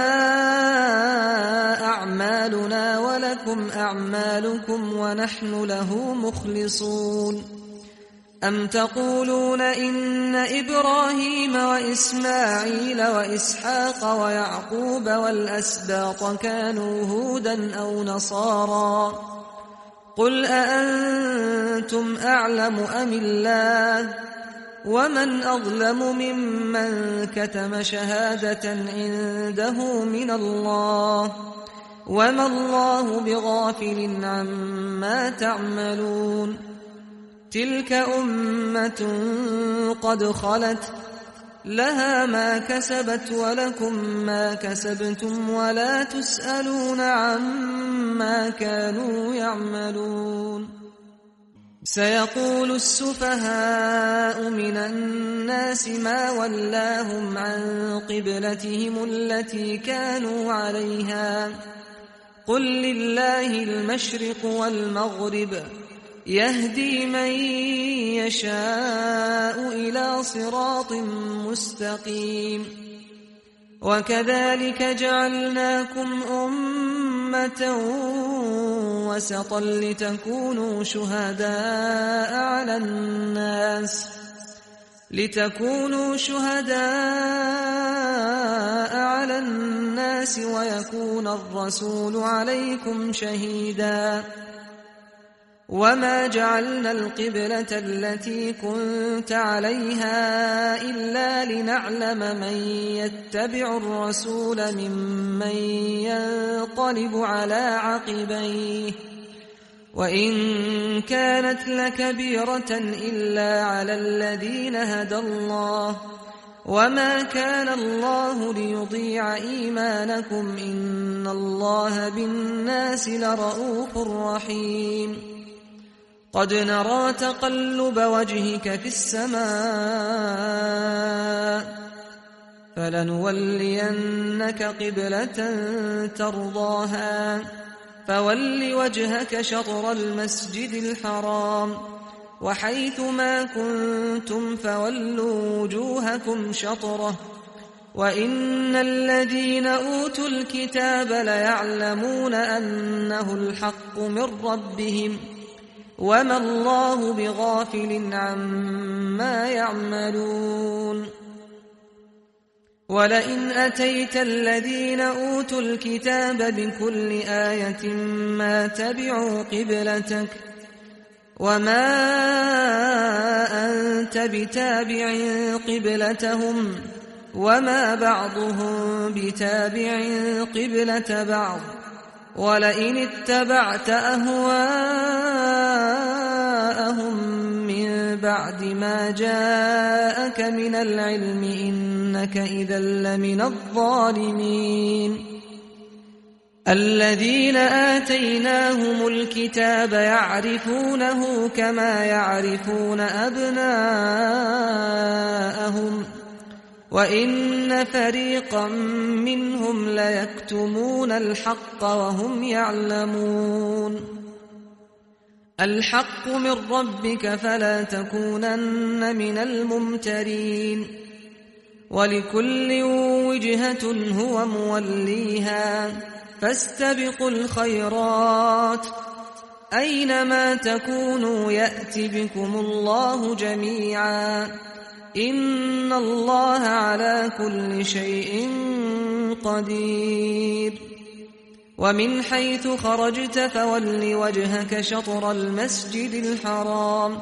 أعمالنا ولكم أعمالكم ونحن له مخلصون أم تقولون إن إبراهيم وإسماعيل وإسحاق ويعقوب والأسباط كانوا هودا أو نصارى قل أأنتم أعلم أم الله ومن أظلم ممن كتم شهادة عنده من الله وما الله بغافل عما تعملون تلك أمة قد خلت لها ما كسبت ولكم ما كسبتم ولا تسألون عما كانوا يعملون سيقول السفهاء من الناس ما ولاهم عن قبلتهم التي كانوا عليها قل لله المشرق والمغرب يهدي من يشاء إلى صراط مستقيم وكذلك جعلناكم أمة وسطا لتكونوا شهداء على الناس ويكون الرسول عليكم شهيدا وما جعلنا القبلة التي كنت عليها إلا لنعلم من يتبع الرسول ممن ينقلب على عقبيه وإن كانت لكبيرة إلا على الذين هدى الله وما كان الله ليضيع إيمانكم إن الله بالناس لرؤوف رحيم قد نرى تقلب وجهك في السماء فلنولينك قبلة ترضاها فول وجهك شطر المسجد الحرام وحيث ما كنتم فولوا وجوهكم شطره وإن الذين أوتوا الكتاب ليعلمون أنه الحق من ربهم وما الله بغافل عما يعملون ولئن أتيت الذين أوتوا الكتاب بكل آية ما تبعوا قبلتك وما أنت بتابع قبلتهم وما بعضهم بتابع قبلة بعض ولئن اتبعت أهواءهم من بعد ما جاءك من العلم إنك إذا لمن الظالمين الذين آتيناهم الكتاب يعرفونه كما يعرفون أبناءهم وإن فريقا منهم ليكتمون الحق وهم يعلمون الحق من ربك فلا تكونن من الممترين ولكل وجهة هو موليها فاستبقوا الخيرات أينما تكونوا يأت بكم الله جميعا إن الله على كل شيء قدير ومن حيث خرجت فول وجهك شطر المسجد الحرام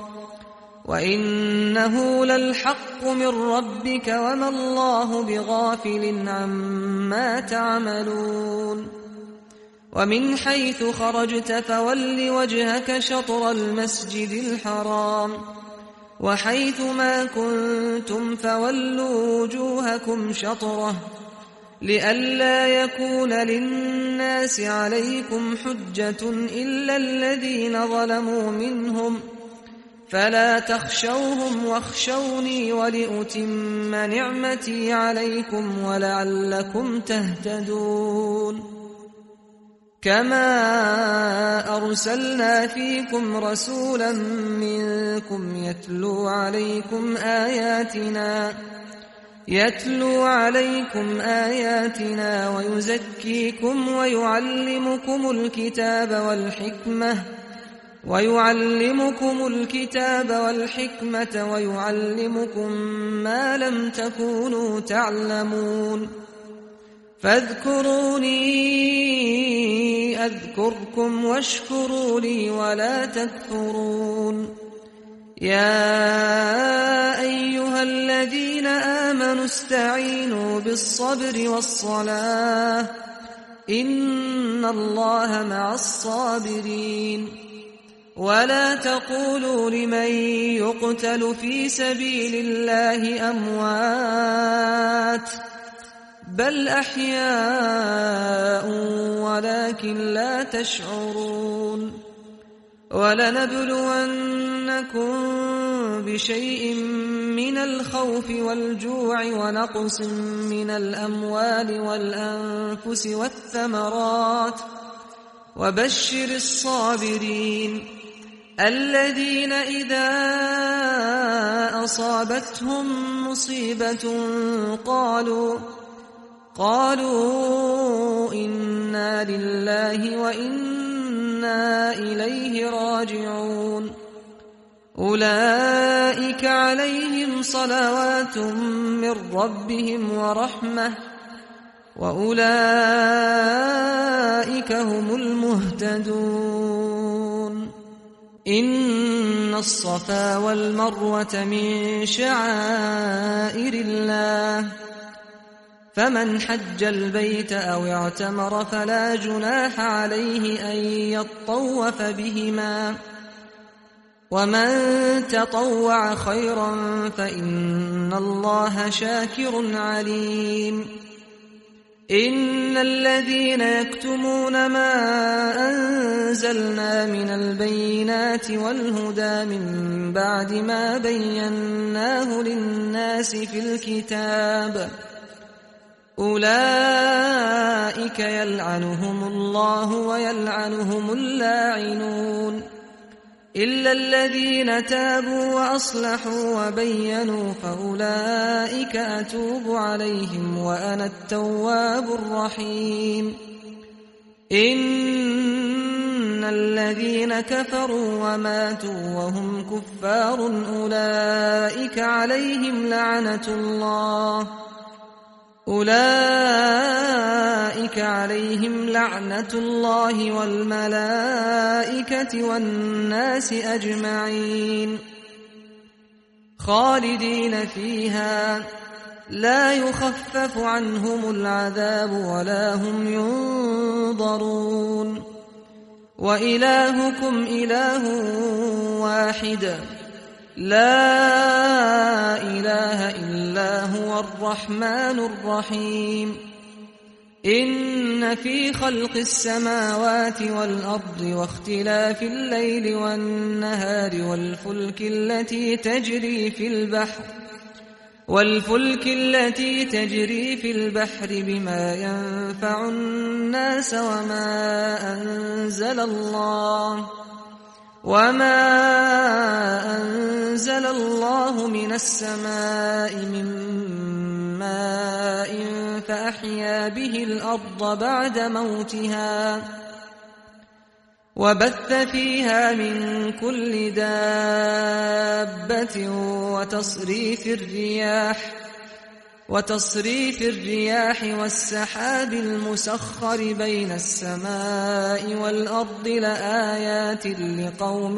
وإنه للحق من ربك وما الله بغافل عما تعملون ومن حيث خرجت فول وجهك شطر المسجد الحرام وحيث ما كنتم فولوا وجوهكم شطره لئلا يكون للناس عليكم حجة إلا الذين ظلموا منهم فلا تخشوهم واخشوني ولأتم نعمتي عليكم ولعلكم تهتدون كما أرسلنا فيكم رسولا منكم يتلو عليكم آياتنا ويزكيكم ويعلمكم الكتاب والحكمة ويعلمكم ما لم تكونوا تعلمون فاذكروني أذكركم واشكروا لي ولا تكفرون يا أيها الذين آمنوا استعينوا بالصبر والصلاة إن الله مع الصابرين ولا تقولوا لمن يقتل في سبيل الله أموات بل أحياء ولكن لا تشعرون ولنبلونكم بشيء من الخوف والجوع ونقص من الأموال والأنفس والثمرات وبشر الصابرين الذين إذا أصابتهم مصيبة قالوا إنا لله وإنا إليه راجعون أولئك عليهم صلوات من ربهم ورحمة وأولئك هم المهتدون إن الصفا والمروة من شعائر الله فمن حج البيت أو اعتمر فلا جناح عليه أن يطوف بهما ومن تطوع خيرا فإن الله شاكر عليم إن الذين يكتمون ما أنزلنا من البينات والهدى من بعد ما بيناه للناس في الكتاب أولئك يلعنهم الله ويلعنهم اللاعنون إلا الذين تابوا وأصلحوا وبينوا فأولئك أتوب عليهم وأنا التواب الرحيم إن الذين كفروا وماتوا وهم كفار أولئك عليهم لعنة الله والملائكة والناس أجمعين خالدين فيها لا يخفف عنهم العذاب ولا هم ينظرون وإلهكم إله واحد لا إله إلا هو الرحمن الرحيم إن في خلق السماوات والأرض واختلاف الليل والنهار والفلك التي تجري في البحر بما ينفع الناس وما أنزل الله من السماء من ماء فأحيا به الأرض بعد موتها وبث فيها من كل دابة وتصريف الرياح والسحاب المسخر بين السماء والأرض لآيات لقوم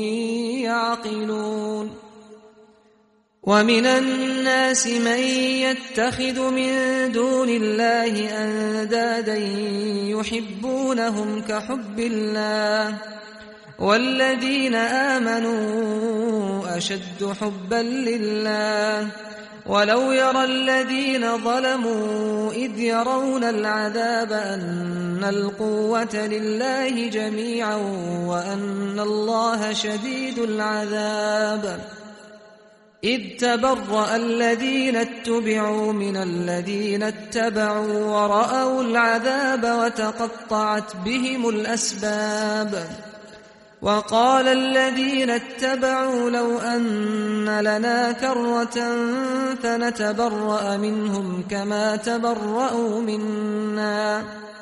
يعقلون ومن الناس من يتخذ من دون الله أندادا يحبونهم كحب الله والذين آمنوا أشد حبا لله ولو يرى الذين ظلموا إذ يرون العذاب أن القوة لله جميعا وأن الله شديد العذاب إذ تبرأ الذين اتبعوا من الذين اتبعوا ورأوا العذاب وتقطعت بهم الأسباب وقال الذين اتبعوا لو أن لنا كرة فنتبرأ منهم كما تبرأوا منا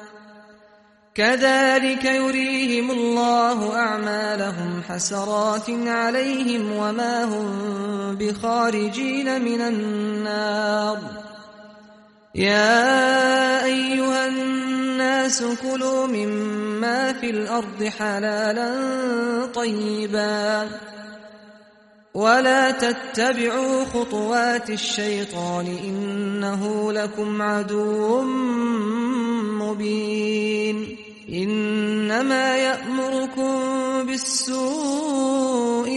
كذلك يريهم الله أعمالهم حسرات عليهم وما هم بخارجين من النار يا أيها الناس كلوا مما في الأرض حلالا طيبا ولا تتبعوا خطوات الشيطان إنه لكم عدو مبين إنما يأمركم بالسوء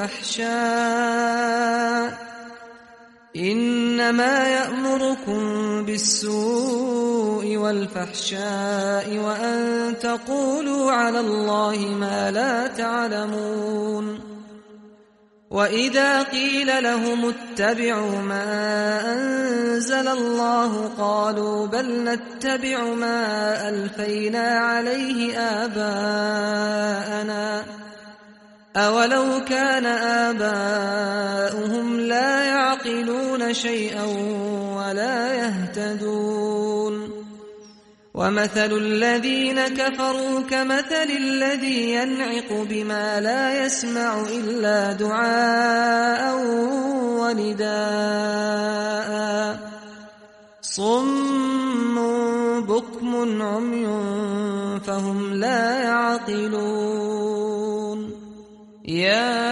والفحشاء وأن تقولوا على الله ما لا تعلمون وإذا قيل لهم اتبعوا ما أنزل الله قالوا بل نتبع ما ألفينا عليه آباءنا أولو كان آباؤهم لا يعقلون شيئا ولا يهتدون ومثل الذين كفروا كمثل الذي ينعق بما لا يسمع إلا دعاء ونداء صم بكم عمي فهم لا يعقلون يا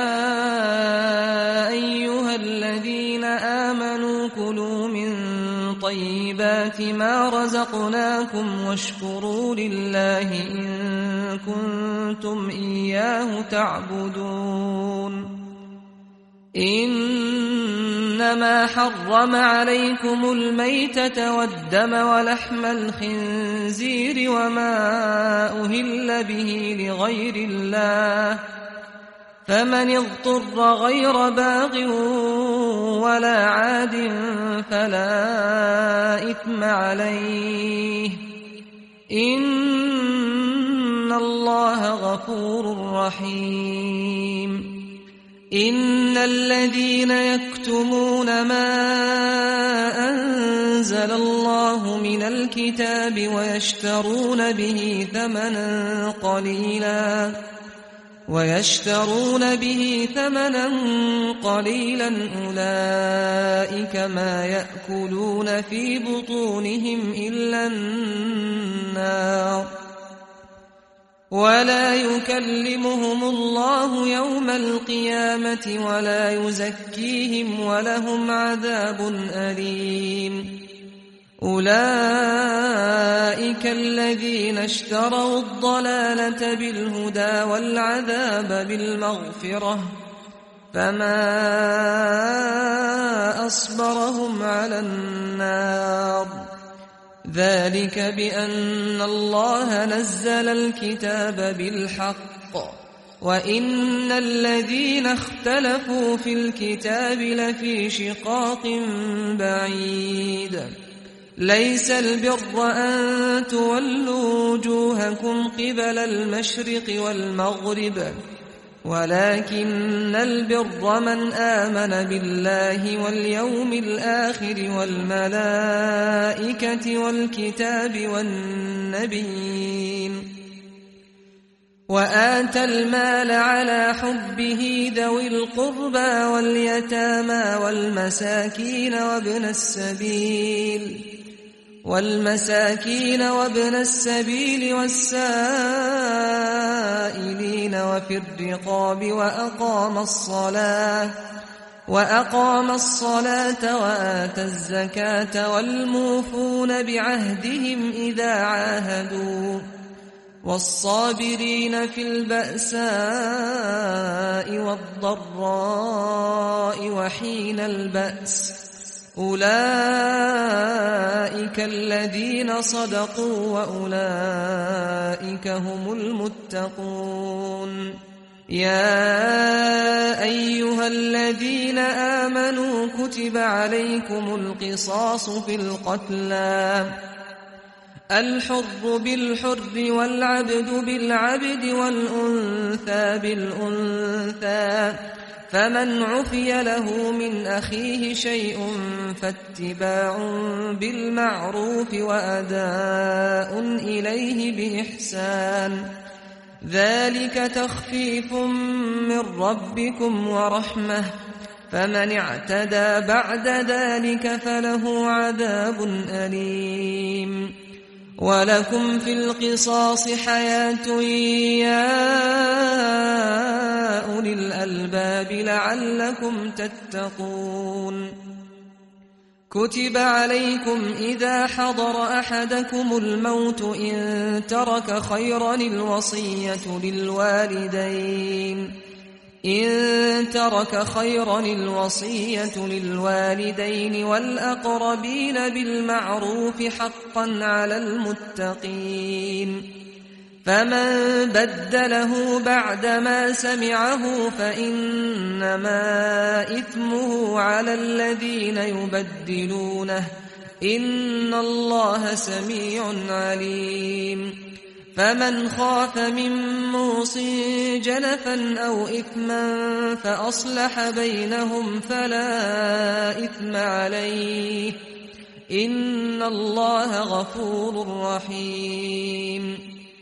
أيها الذين آمنوا كلوا من طيبات ما رزقناكم واشكروا لله إن كنتم إياه تعبدون إنما حرم عليكم الميتة والدم ولحم الخنزير وما أهل به لغير الله فمن اضطر غير باغ ولا عاد فلا إثم عليه إن الله غفور رحيم إن الذين يكتمون ما أنزل الله من الكتاب ويشترون به ثمنا قليلا أولئك ما يأكلون في بطونهم إلا النار ولا يكلمهم الله يوم القيامة ولا يزكيهم ولهم عذاب أليم أولئك الذين اشتروا الضلالة بالهدى والعذاب بالمغفرة فما أصبرهم على النار ذلك بأن الله نزل الكتاب بالحق وإن الذين اختلفوا في الكتاب لفي شقاق بعيد ليس البر أن تولوا وجوهكم قبل المشرق والمغرب ولكن البر من آمن بالله واليوم الآخر والملائكة والكتاب والنبيين وآتى المال على حبه ذوي القربى واليتامى وابن السبيل والسائلين وفي الرقاب وأقام الصلاة وآتى الزكاة والموفون بعهدهم إذا عاهدوا والصابرين في البأساء والضراء وحين البأس أولئك الذين صدقوا وأولئك هم المتقون يا أيها الذين آمنوا كتب عليكم القصاص في القتلى الحر بالحر والعبد بالعبد والأنثى بالأنثى فمن عفي له من أخيه شيء فاتباع بالمعروف وأداء إليه بإحسان ذلك تخفيف من ربكم ورحمة فمن اعتدى بعد ذلك فله عذاب أليم ولكم في القصاص حياة يا أولي الألباب لعلكم تتقون كتب عليكم إذا حضر أحدكم الموت إن ترك خيرا الوصية للوالدين والأقربين بالمعروف حقا على المتقين فمن بدله بعدما سمعه فإنما إثمه على الذين يبدلونه إن الله سميع عليم فمن خاف من موص جنفا أو إثما فأصلح بينهم فلا إثم عليه إن الله غفور رحيم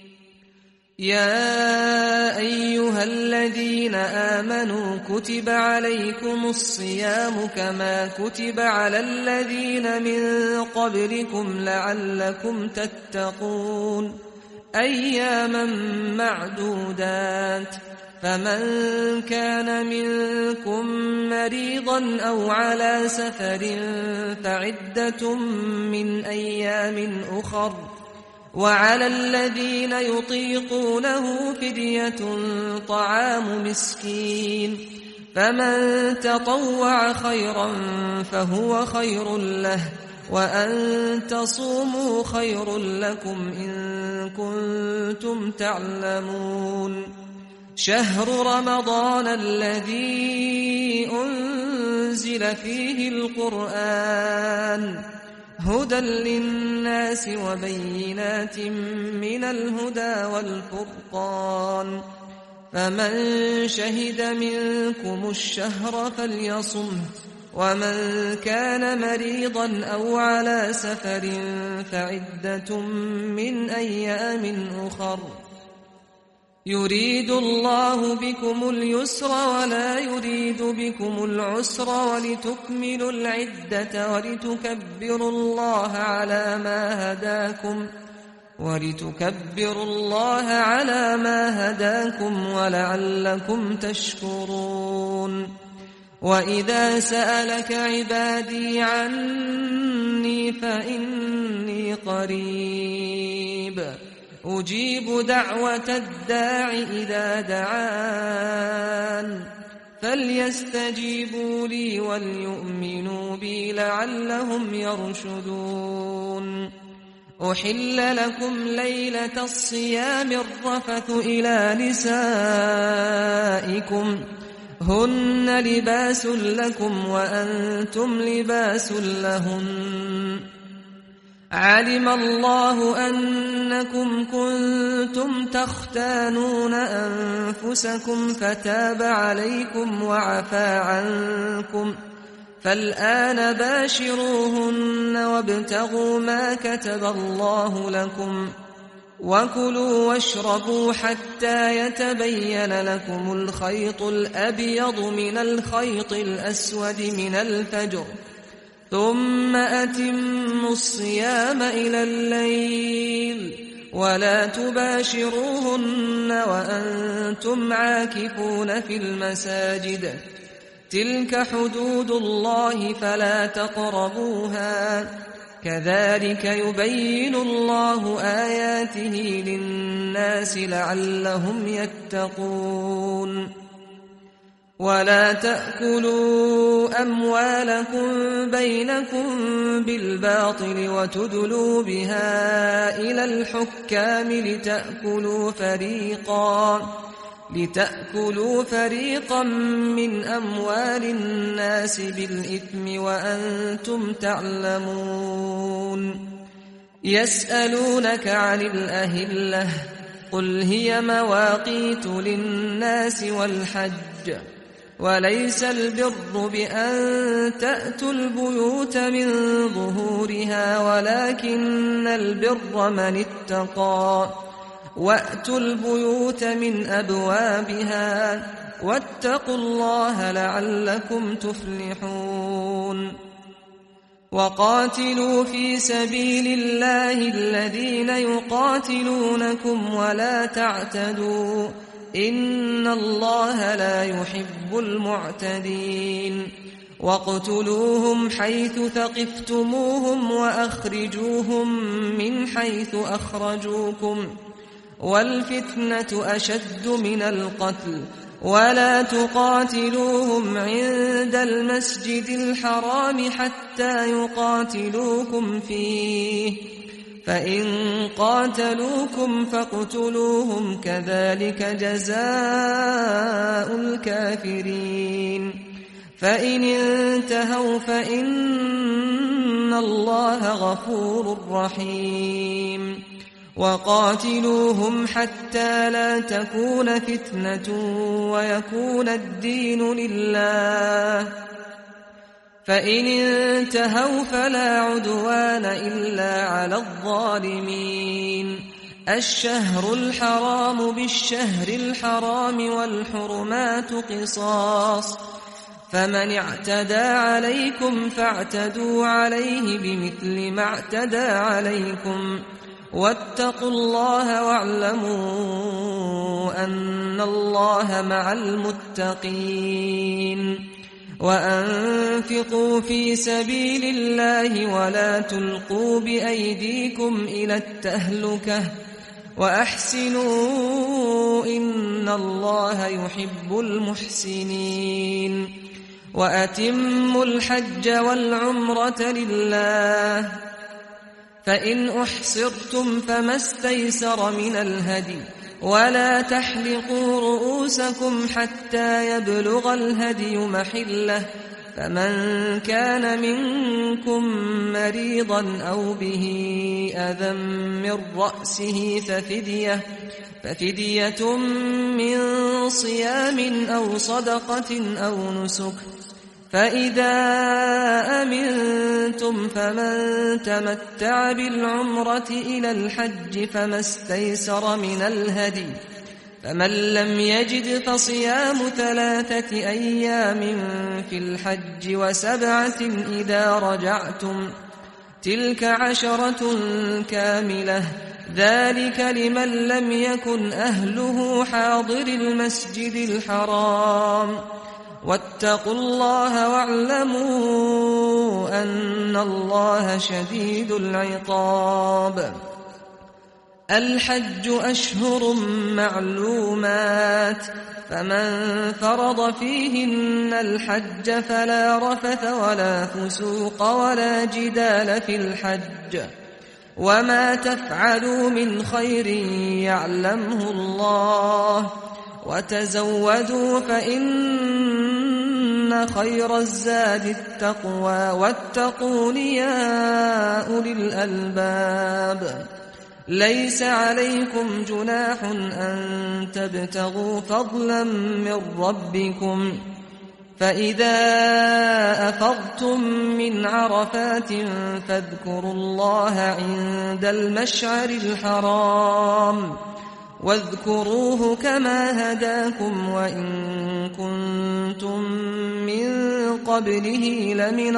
يا أيها الذين آمنوا كتب عليكم الصيام كما كتب على الذين من قبلكم لعلكم تتقون أياما معدودات فمن كان منكم مريضا أو على سفر فعدة من أيام أخر وعلى الذين يطيقونه فدية طعام مسكين فمن تطوع خيرا فهو خير له وأن تصوموا خير لكم إن كنتم تعلمون شهر رمضان الذي أنزل فيه القرآن هدى للناس وبينات من الهدى والفرقان فمن شهد منكم الشهر فليصمه ومن كان مريضا أو على سفر فعدة من أيام أخر يريد الله بكم اليسر ولا يريد بكم العسر ولتكملوا العدة ولتكبروا الله على ما هداكم ولعلكم تشكرون وإذا سألك عبادي عني فإني قريب أجيب دعوة الداع إذا دعان فليستجيبوا لي وليؤمنوا بي لعلهم يرشدون أحل لكم ليلة الصيام الرفث إلى نسائكم هن لباس لكم وأنتم لباس لهن علم الله أنكم كنتم تختانون أنفسكم فتاب عليكم وعفى عنكم فالآن باشروهن وابتغوا ما كتب الله لكم وكلوا واشربوا حتى يتبين لكم الخيط الأبيض من الخيط الأسود من الفجر ثم أتموا الصيام إلى الليل ولا تباشروهن وأنتم عاكفون في المساجد تلك حدود الله فلا تقربوها كذلك يبين الله آياته للناس لعلهم يتقون ولا تأكلوا أموالكم بينكم بالباطل وتدلوا بها إلى الحكام لتأكلوا فريقا من أموال الناس بالإثم وأنتم تعلمون يسألونك عن الأهلة قل هي مواقيت للناس والحج وليس البر بأن تأتوا البيوت من ظهورها ولكن البر من اتقى وأتوا البيوت من أبوابها واتقوا الله لعلكم تفلحون وقاتلوا في سبيل الله الذين يقاتلونكم ولا تعتدوا إن الله لا يحب المعتدين واقتلوهم حيث ثقفتموهم وأخرجوهم من حيث أخرجوكم والفتنة أشد من القتل ولا تقاتلوهم عند المسجد الحرام حتى يقاتلوكم فيه فإن قاتلوكم فاقتلوهم كذلك جزاء الكافرين فإن انتهوا فإن الله غفور رحيم وقاتلوهم حتى لا تكون فتنة ويكون الدين لله فإن انتهوا فلا عدوان إلا على الظالمين الشهر الحرام بالشهر الحرام والحرمات قصاص فمن اعتدى عليكم فاعتدوا عليه بمثل ما اعتدى عليكم واتقوا الله واعلموا أن الله مع المتقين وأنفقوا في سبيل الله ولا تلقوا بأيديكم إلى التهلكة وأحسنوا إن الله يحب المحسنين وأتموا الحج والعمرة لله فإن أحصرتم فما استيسر من الهدي ولا تحلقوا رؤوسكم حتى يبلغ الهدي محله فمن كان منكم مريضا أو به أذى من رأسه ففدية من صيام أو صدقة أو نسك فإذا أمنتم فمن تمتع بالعمرة إلى الحج فما استيسر من الهدي فمن لم يجد فصيام 3 أيام في الحج و7 إذا رجعتم تلك 10 كاملة ذلك لمن لم يكن أهله حاضر المسجد الحرام واتقوا الله واعلموا أن الله شديد العقاب الحج أشهر معلومات فمن فرض فيهن الحج فلا رفث ولا فسوق ولا جدال في الحج وما تفعلوا من خير يعلمه الله وتزودوا فإن خير الزاد التقوى واتقون يا أولي الألباب ليس عليكم جناح أن تبتغوا فضلا من ربكم فإذا أفضتم من عرفات فاذكروا الله عند المشعر الحرام واذكروه كما هداكم وإن كنتم من قبله لمن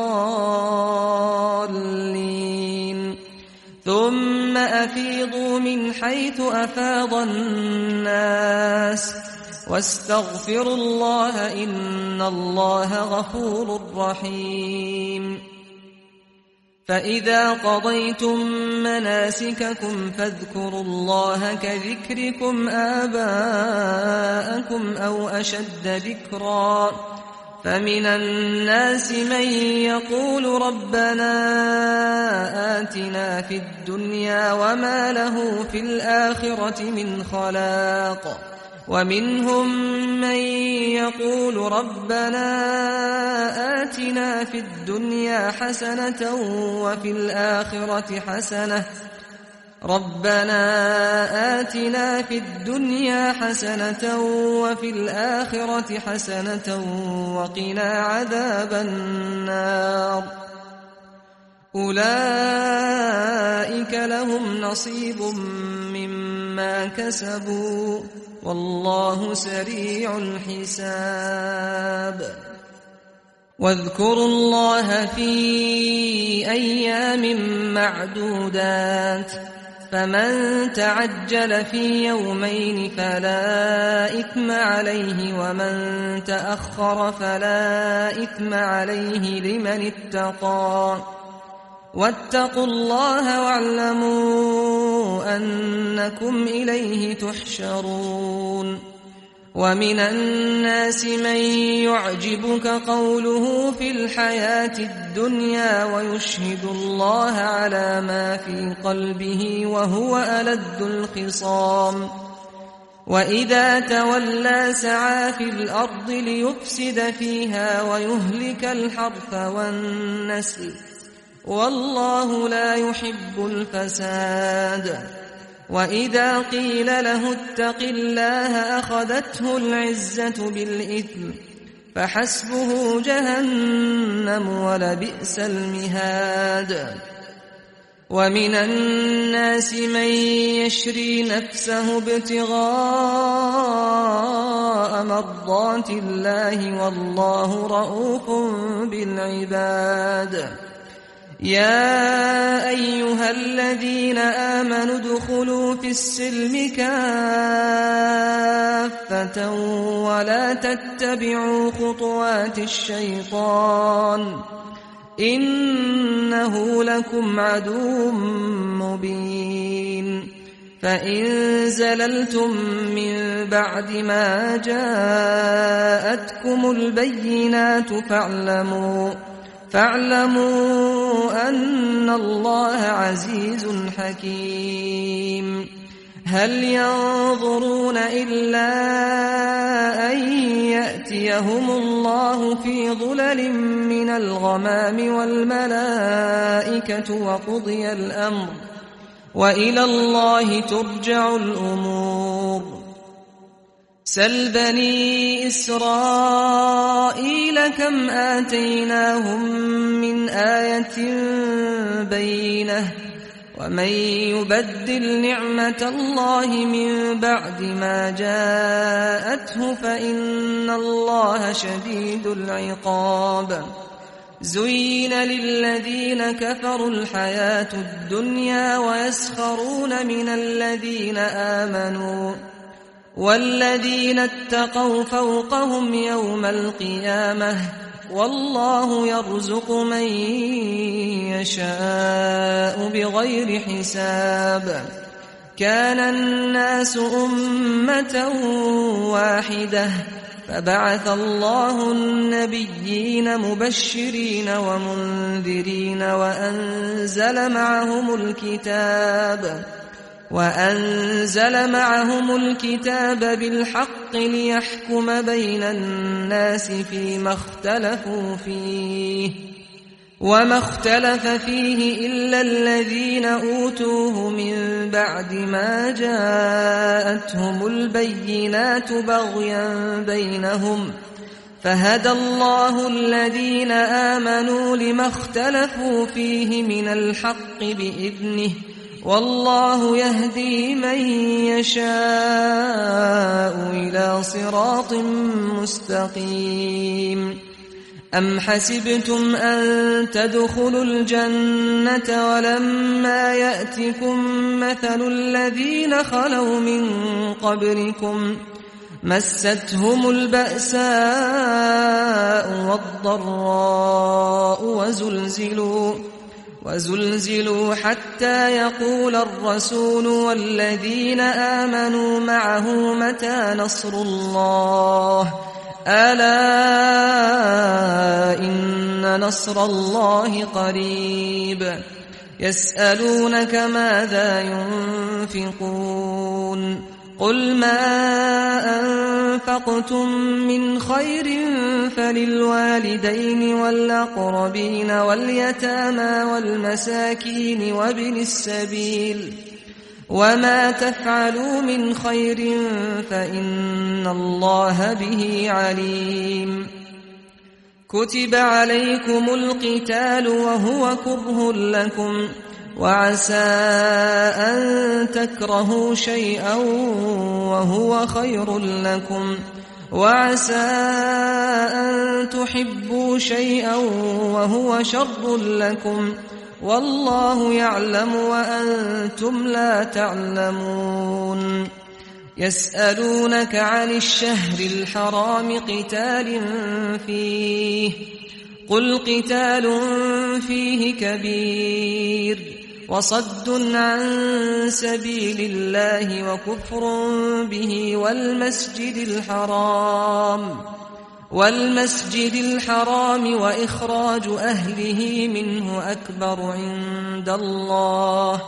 الضالين ثم أفيضوا من حيث أفاض الناس واستغفروا الله إن الله غفور رحيم فإذا قضيتم مناسككم فاذكروا الله كذكركم آباءكم أو أشد ذكرا فمن الناس من يقول ربنا آتنا في الدنيا وما له في الآخرة من خلاق ومنهم من يقول ربنا آتنا في الدنيا حسنة وفي الآخرة حسنة ربنا آتنا في الدنيا حسنة وفي الآخرة حسنة وقنا عذاب النار أولئك لهم نصيب مما كسبوا والله سريع الحساب واذكروا الله في أيام معدودات فمن تعجل في يومين فلا إثم عليه ومن تأخر فلا إثم عليه لمن اتقى واتقوا الله واعلموا أنكم إليه تحشرون ومن الناس من يعجبك قوله في الحياة الدنيا ويشهد الله على ما في قلبه وهو ألد الخصام وإذا تولى سعى في الأرض ليفسد فيها ويهلك الحرث والنسل والله لا يحب الفساد وإذا قيل له اتق الله أخذته العزة بالإثم فحسبه جهنم ولبئس المهاد ومن الناس من يشري نفسه ابتغاء مرضات الله والله رؤوف بالعباد يا أيها الذين آمنوا ادخلوا في السلم كافة ولا تتبعوا خطوات الشيطان إنه لكم عدو مبين فإن زللتم من بعد ما جاءتكم البينات فاعلموا أن الله عزيز حكيم هل ينظرون إلا أن يأتيهم الله في ظلل من الغمام والملائكة وقضي الأمر وإلى الله ترجع الأمور سل بني إسرائيل كم آتيناهم من آية بينة ومن يبدل نعمة الله من بعد ما جاءته فإن الله شديد العقاب زين للذين كفروا الحياة الدنيا ويسخرون من الذين آمنوا والذين اتقوا فوقهم يوم القيامة والله يرزق من يشاء بغير حساب كان الناس أمة واحدة فبعث الله النبيين مبشرين ومنذرين وأنزل معهم الكتاب بالحق ليحكم بين الناس فيما اختلفوا فيه وما اختلف فيه إلا الذين أوتوه من بعد ما جاءتهم البينات بغيا بينهم فهدى الله الذين آمنوا لما اختلفوا فيه من الحق بإذنه والله يهدي من يشاء إلى صراط مستقيم أم حسبتم أن تدخلوا الجنة ولما يأتكم مثل الذين خلوا من قبلكم مستهم البأساء والضراء وزلزلوا حتى يقول الرسول والذين آمنوا معه متى نصر الله ألا إن نصر الله قريب يسألونك ماذا ينفقون قل ما أنفقتم من خير فللوالدين والأقربين واليتامى والمساكين وابن السبيل وما تفعلوا من خير فإن الله به عليم كتب عليكم القتال وهو كره لكم وعسى أن تكرهوا شيئا وهو خير لكم وعسى أن تحبوا شيئا وهو شر لكم والله يعلم وأنتم لا تعلمون يسألونك عن الشهر الحرام قتال فيه قل قتال فيه كبير وصد عن سبيل الله وكفر به والمسجد الحرام وإخراج أهله منه أكبر عند الله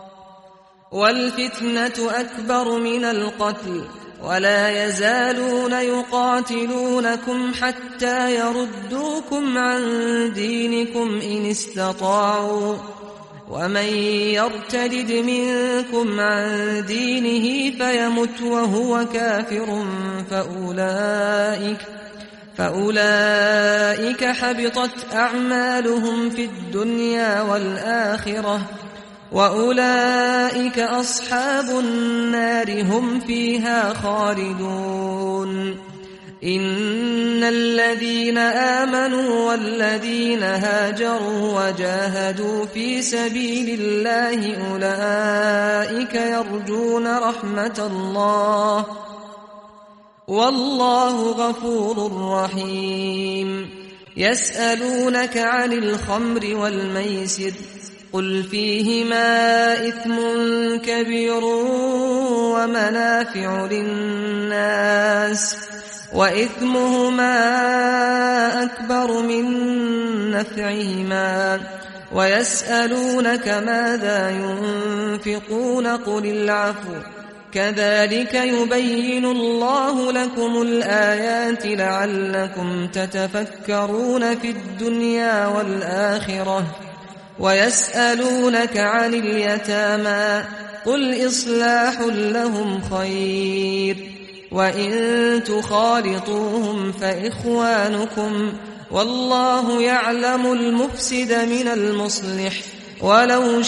والفتنة أكبر من القتل ولا يزالون يقاتلونكم حتى يردوكم عن دينكم إن استطاعوا ومن يرتد منكم عن دينه فيمت وهو كافر فأولئك حبطت أعمالهم في الدنيا والآخرة وأولئك أصحاب النار هم فيها خالدون إن الذين آمنوا والذين هاجروا وجاهدوا في سبيل الله أولئك يرجون رحمة الله والله غفور رحيم يسألونك عن الخمر والميسر قل فيهما إثم كبير ومنافع للناس وإثمهما أكبر من نفعهما ويسألونك ماذا ينفقون قل العفو كذلك يبين الله لكم الآيات لعلكم تتفكرون في الدنيا والآخرة ويسألونك عن اليتامى قل إصلاح لهم خير وإن تخالطوهم فإخوانكم والله يعلم المفسد من المصلح ولو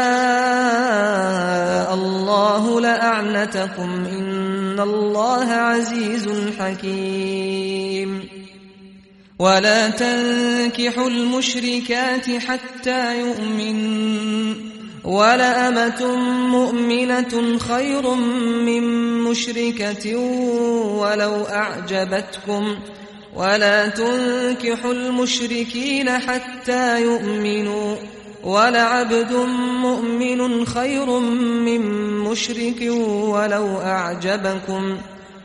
شاء الله لأعنتكم إن الله عزيز حكيم ولا تنكحوا المشركات حتى يؤمنوا ولأمة مؤمنة خير من مشركة ولو أعجبتكم ولا تنكحوا المشركين حتى يؤمنوا ولعبد مؤمن خير من مشرك ولو أعجبكم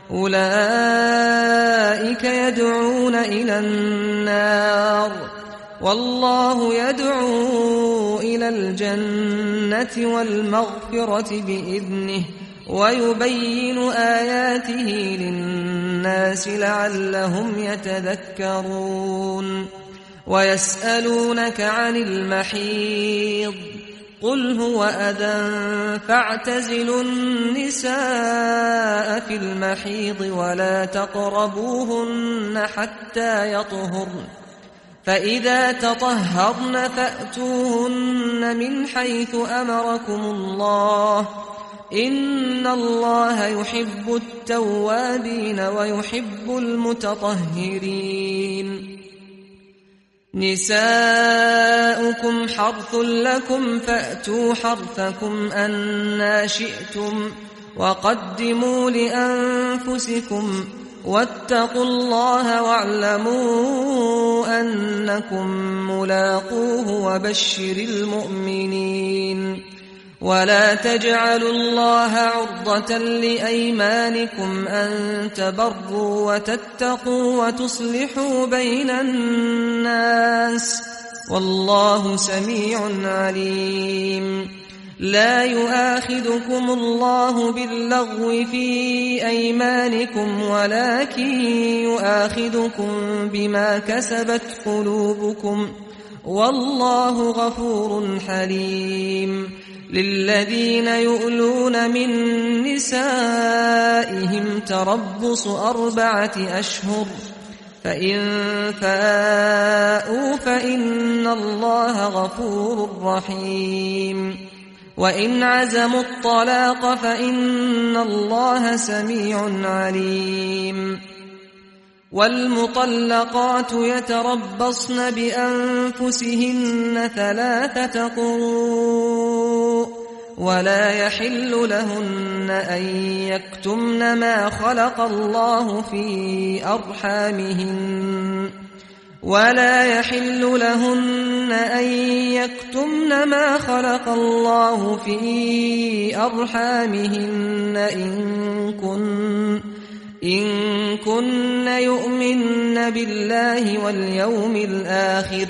أولئك يدعون إلى النار والله يدعو إلى الجنة والمغفرة بإذنه ويبين آياته للناس لعلهم يتذكرون ويسألونك عن المحيض قل هو أذى فاعتزلوا النساء في المحيض ولا تقربوهن حتى يطهرن فإذا تطهرن فأتوهن من حيث أمركم الله إن الله يحب التوابين ويحب المتطهرين نساؤكم حرث لكم فأتوا حرثكم أنى شئتم وقدموا لأنفسكم واتقوا الله واعلموا أنكم ملاقوه وبشر المؤمنين ولا تجعلوا الله عرضة لأيمانكم أن تبروا وتتقوا وتصلحوا بين الناس والله سميع عليم لا يؤاخذكم الله باللغو في أيمانكم ولكن يؤاخذكم بما كسبت قلوبكم والله غفور حليم للذين يؤلون من نسائهم تربص 4 أشهر فإن فاءوا فإن الله غفور رحيم وإن عزموا الطلاق فإن الله سميع عليم والمطلقات يتربصن بأنفسهن 3 قروء ولا يحل لهن أن يكتمن ما خلق الله في أرحامهن إن كن يؤمن بالله واليوم الآخر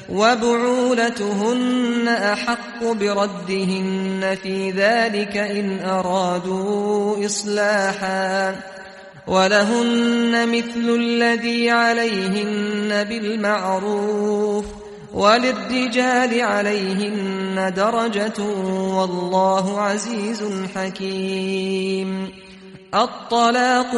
وبعولتهن أحق بردهن في ذلك إن أرادوا إصلاحا ولهن مثل الذي عليهن بالمعروف وللرجال عليهن درجة والله عزيز حكيم الطلاق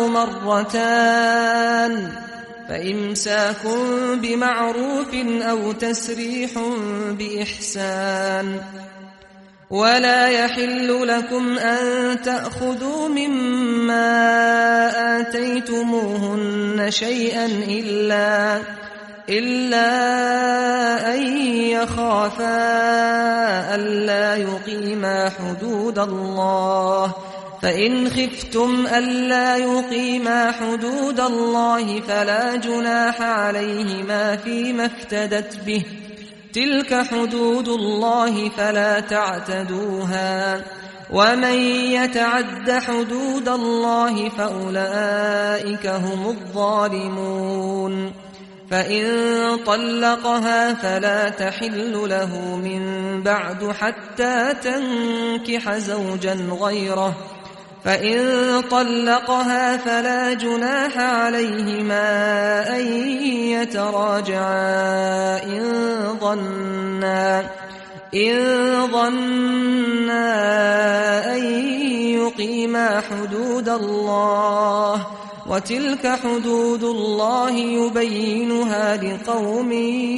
2 فإمساك بمعروف أو تسريح بإحسان ولا يحل لكم أن تأخذوا مما آتيتموهن شيئا إلا أن يخافا ألا يقيما حدود الله، فإن خفتم ألا يقيما حدود الله فلا جناح عليهما فيما افتدت به، تلك حدود الله فلا تعتدوها، ومن يتعد حدود الله فأولئك هم الظالمون. فإن طلقها فلا تحل له من بعد حتى تنكح زوجا غيره، فإن طلقها فلا جناح عليهما أن يتراجعا إن ظنا أن يقيما حدود الله، وتلك حدود الله يبينها لقوم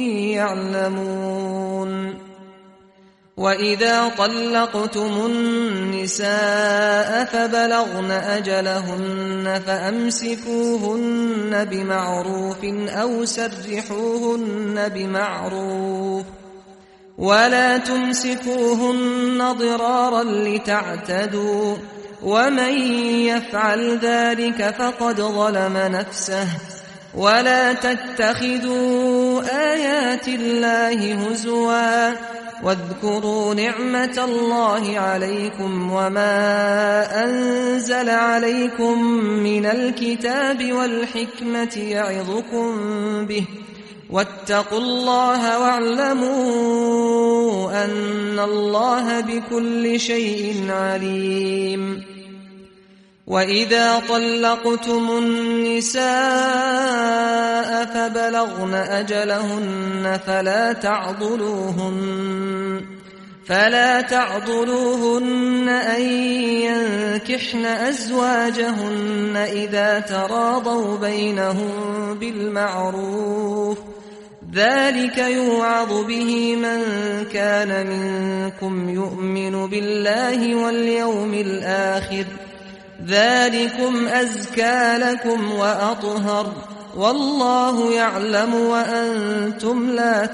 يعلمون. وإذا طلقتم النساء فبلغن أجلهن فأمسكوهن بمعروف أو سرحوهن بمعروف، ولا تمسكوهن ضرارا لتعتدوا، ومن يفعل ذلك فقد ظلم نفسه. ولا تتخذوا آيات الله هزوا، واذكروا نعمة الله عليكم وما أنزل عليكم من الكتاب والحكمة يعظكم به، واتقوا الله واعلموا أن الله بكل شيء عليم. وإذا طلقتم النساء فبلغن أجلهن فلا تعضلوهن أن ينكحن أزواجهن إذا تراضوا بينهم بالمعروف، ذلك يوعظ به من كان منكم يؤمن بالله واليوم الآخر، ذلكم أزكى لكم وأطهر، والله يعلم وأنتم لا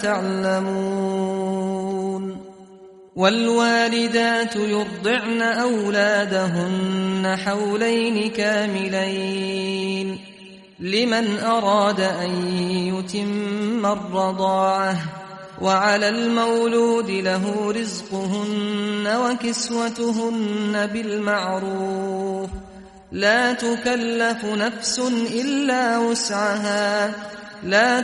تعلمون. والوالدات يرضعن أولادهن حولين كاملين لمن أراد أن يتم الرضاعة، وعلى المولود له رزقهن وكسوتهن بالمعروف، لا تكلف نفس إلا وسعها، لا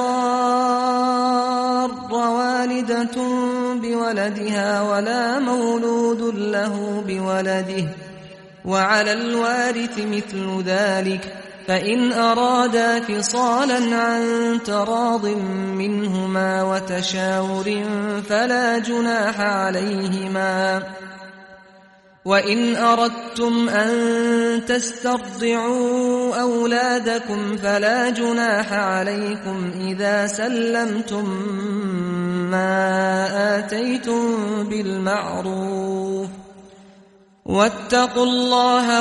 تضار والدة بولدها ولا مولود له بولده، وعلى الوارث مثل ذلك، فإن أرادا فصالا عن تراض منهما وتشاور فلا جناح عليهما. وإن أردتم أن تسترضعوا أولادكم فلا جناح عليكم إذا سلمتم ما آتيتم بالمعروف، واتقوا الله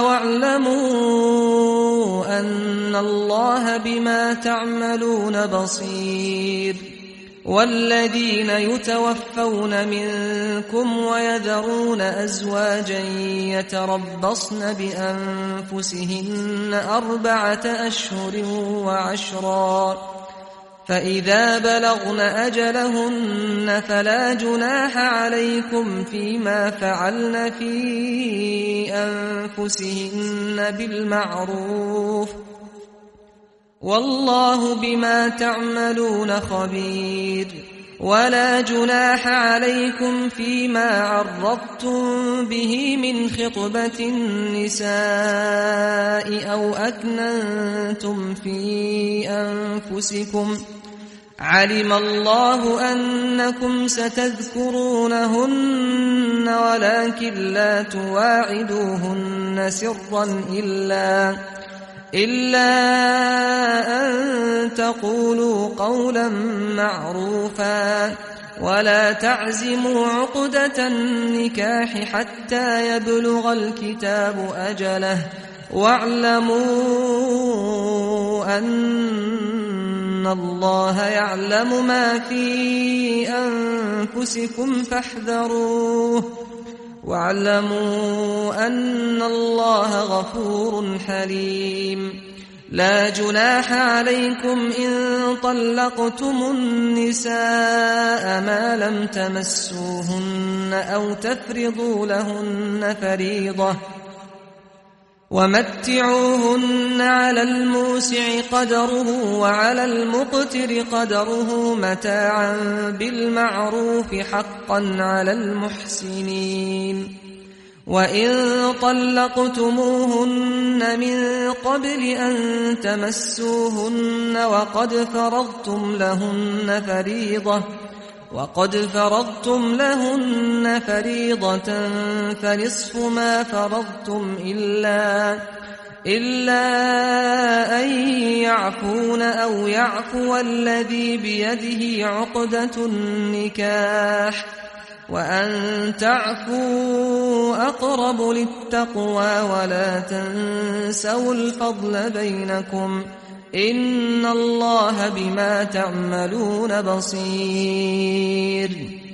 واعلموا أن الله بما تعملون بصير. والذين يتوفون منكم ويذرون أزواجا يتربصن بأنفسهن 4 أشهر وعشرا، فإذا بلغن أجلهن فلا جناح عليكم فيما فعلن في أنفسهن بالمعروف، والله بما تعملون خبير. ولا جناح عليكم فيما عرضتم به من خطبة النساء أو أكننتم في أنفسكم، علم الله أنكم ستذكرونهن ولكن لا تواعدوهن سرا إلا أن تقولوا قولا معروفا، ولا تعزموا عقدة النكاح حتى يبلغ الكتاب أجله واعلموا أن الله يعلم ما في أنفسكم فاحذروه واعلموا أن الله غفور حليم لا جناح عليكم إن طلقتم النساء ما لم تمسوهن أو تفرضوا لهن فريضة ومتعوهن على الموسع قدره وعلى المقتر قدره متاعا بالمعروف حقا على المحسنين وإن طلقتموهن من قبل أن تمسوهن وقد فرضتم لهن فريضة فنصف ما فرضتم إلا أن يعفون أو يعفو الذي بيده عقدة النكاح وأن تعفوا أقرب للتقوى ولا تنسوا الفضل بينكم إن الله بما تعملون بصير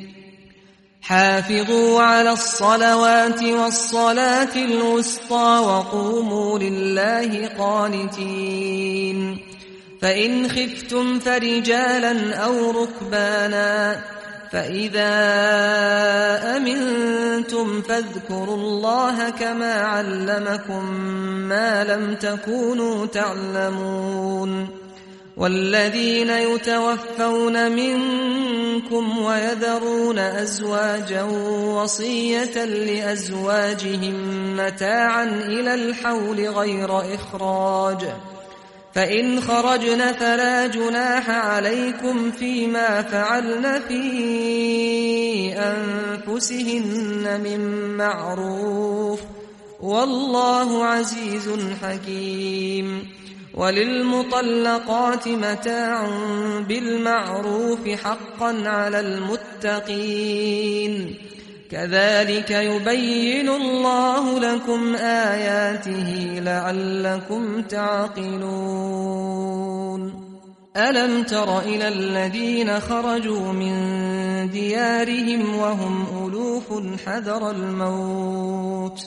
حافظوا على الصلوات والصلاة الوسطى وقوموا لله قانتين فإن خفتم فرجالا أو ركبانا فإذا أمنتم فاذكروا الله كما علمكم ما لم تكونوا تعلمون والذين يتوفون منكم ويذرون أزواجا وصية لأزواجهم متاعا إلى الحول غير إخراج فإن خرجن فلا جناح عليكم فيما فعلن في أنفسهن من معروف والله عزيز حكيم وللمطلقات متاع بالمعروف حقا على المتقين كذلك يبين الله لكم آياته لعلكم تعقلون ألم تر إلى الذين خرجوا من ديارهم وهم ألوف حذر الموت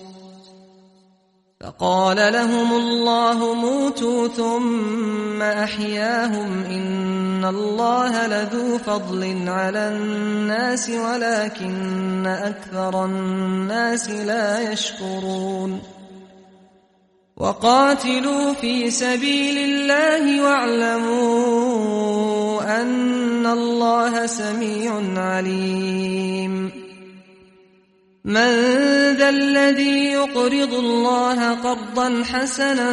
فقال لهم الله موتوا ثم أحياهم إن الله لذو فضل على الناس ولكن أكثر الناس لا يشكرون وقاتلوا في سبيل الله واعلموا أن الله سميع عليم من ذا الذي يقرض الله قرضا حسنا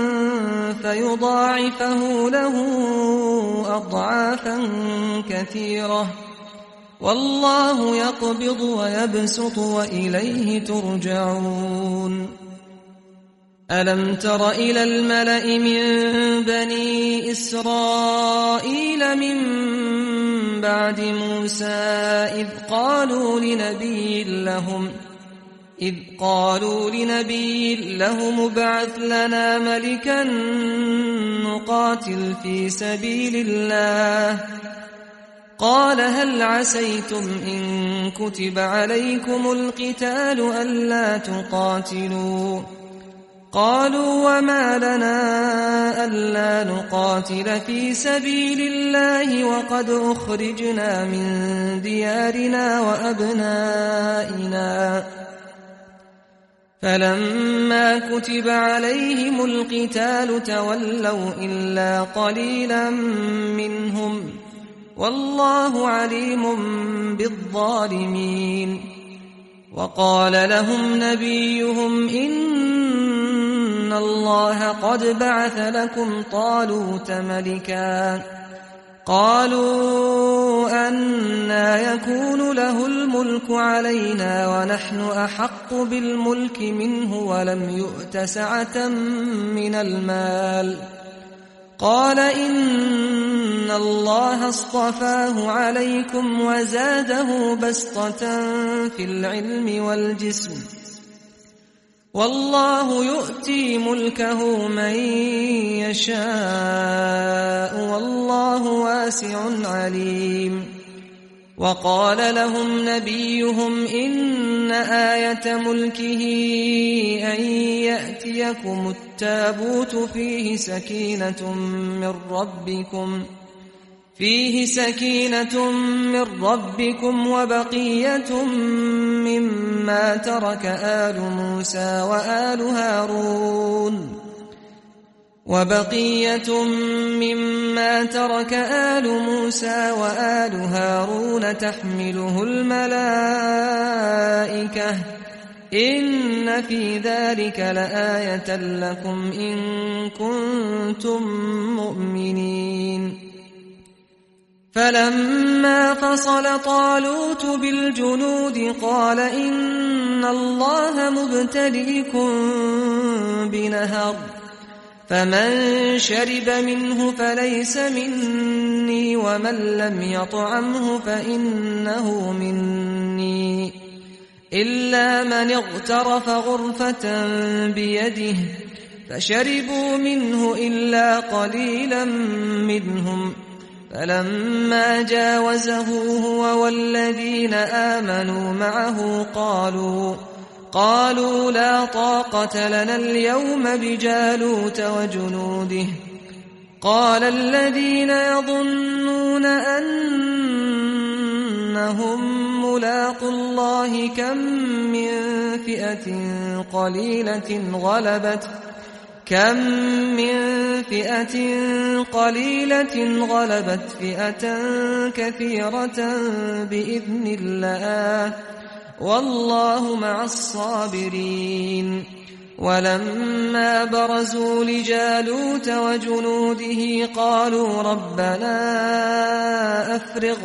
فيضاعفه له أضعافا كثيرة والله يقبض ويبسط وإليه ترجعون ألم تر إلى الملأ من بني إسرائيل من بعد موسى إذ قالوا لنبي لهم ابعث لنا ملكا نقاتل في سبيل الله قال هل عسيتم إن كتب عليكم القتال ألا تقاتلوا قالوا وما لنا ألا نقاتل في سبيل الله وقد أخرجنا من ديارنا وأبنائنا فلما كتب عليهم القتال تولوا إلا قليلا منهم والله عليم بالظالمين وقال لهم نبيهم إن الله قد بعث لكم طالوت ملكا قالوا أنى يكون له الملك علينا ونحن أحق بالملك منه ولم يؤت سعة من المال قال إن الله اصطفاه عليكم وزاده بسطة في العلم والجسم والله يؤتي ملكه من يشاء والله واسع عليم. وقال لهم نبيهم إن آية ملكه أن يأتيكم التابوت فيه سكينة من ربكم وبقية مما ترك آل موسى وآل هارون تحمله الملائكة إن في ذلك لآية لكم إن كنتم مؤمنين. فلما فصل طالوت بالجنود قال إن الله مبتليكم بنهر فمن شرب منه فليس مني ومن لم يطعمه فإنه مني إلا من اغترف غرفة بيده فشربوا منه إلا قليلا منهم فلما جاوزه هو والذين آمنوا معه قالوا لا طاقة لنا اليوم بجالوت وجنوده. قال الذين يظنون أنهم ملاقو الله كم من فئة قليلة غلبت فئة كثيرة بإذن الله والله مع الصابرين. ولما برزوا لجالوت وجنوده قالوا ربنا أفرغ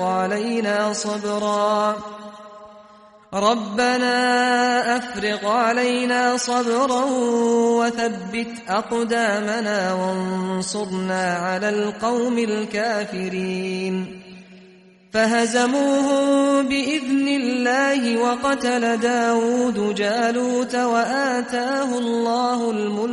علينا صبرا وثبت أقدامنا وانصرنا على القوم الكافرين. فهزموهم بإذن الله وقتل داود جالوت وآتاه الله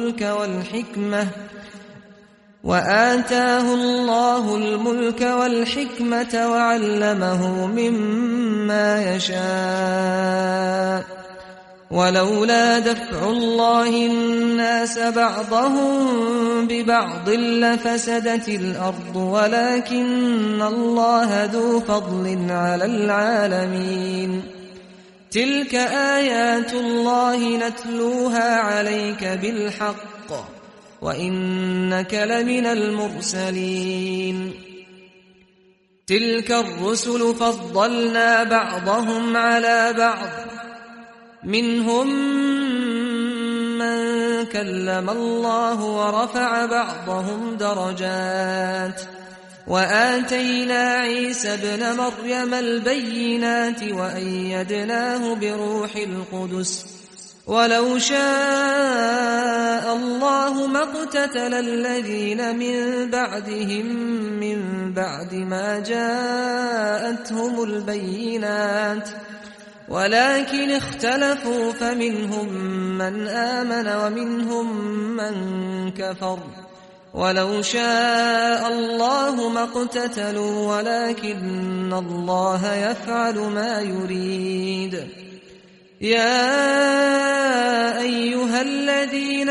الملك والحكمة وعلمه مما يشاء. ولولا دفع الله الناس بعضهم ببعض لفسدت الأرض ولكن الله ذو فضل على العالمين. تلك آيات الله نتلوها عليك بالحق وإنك لمن المرسلين. تلك الرسل فضلنا بعضهم على بعض منهم من كلم الله ورفع بعضهم درجات وآتينا عيسى ابن مريم البينات وأيدناه بروح القدس. ولو شاء الله ما اقتتل الذين من بعدهم من بعد ما جاءتهم البينات ولكن اختلفوا فمنهم من آمن ومنهم من كفر. ولو شاء الله ما اقتتلوا ولكن الله يفعل ما يريد. يا أيها الذين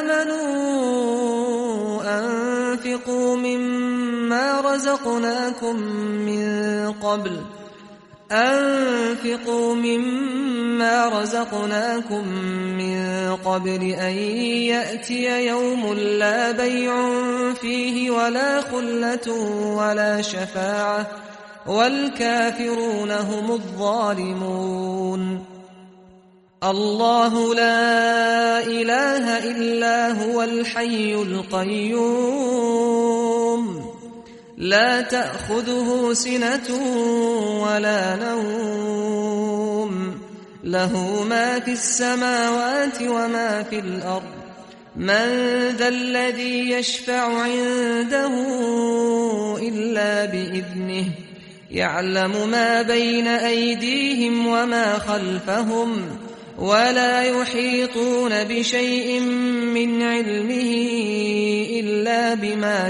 آمنوا أنفقوا مما رزقناكم من قبل أن يأتي يوم لا بيع فيه ولا خلة ولا شفاعة والكافرون هم الظالمون. الله لا إله إلا هو الحي القيوم لا تأخذه سنة ولا نوم له ما في السماوات وما في الأرض من ذا الذي يشفع عنده إلا بإذنه يعلم ما بين أيديهم وما خلفهم ولا يحيطون بشيء من علمه إلا بما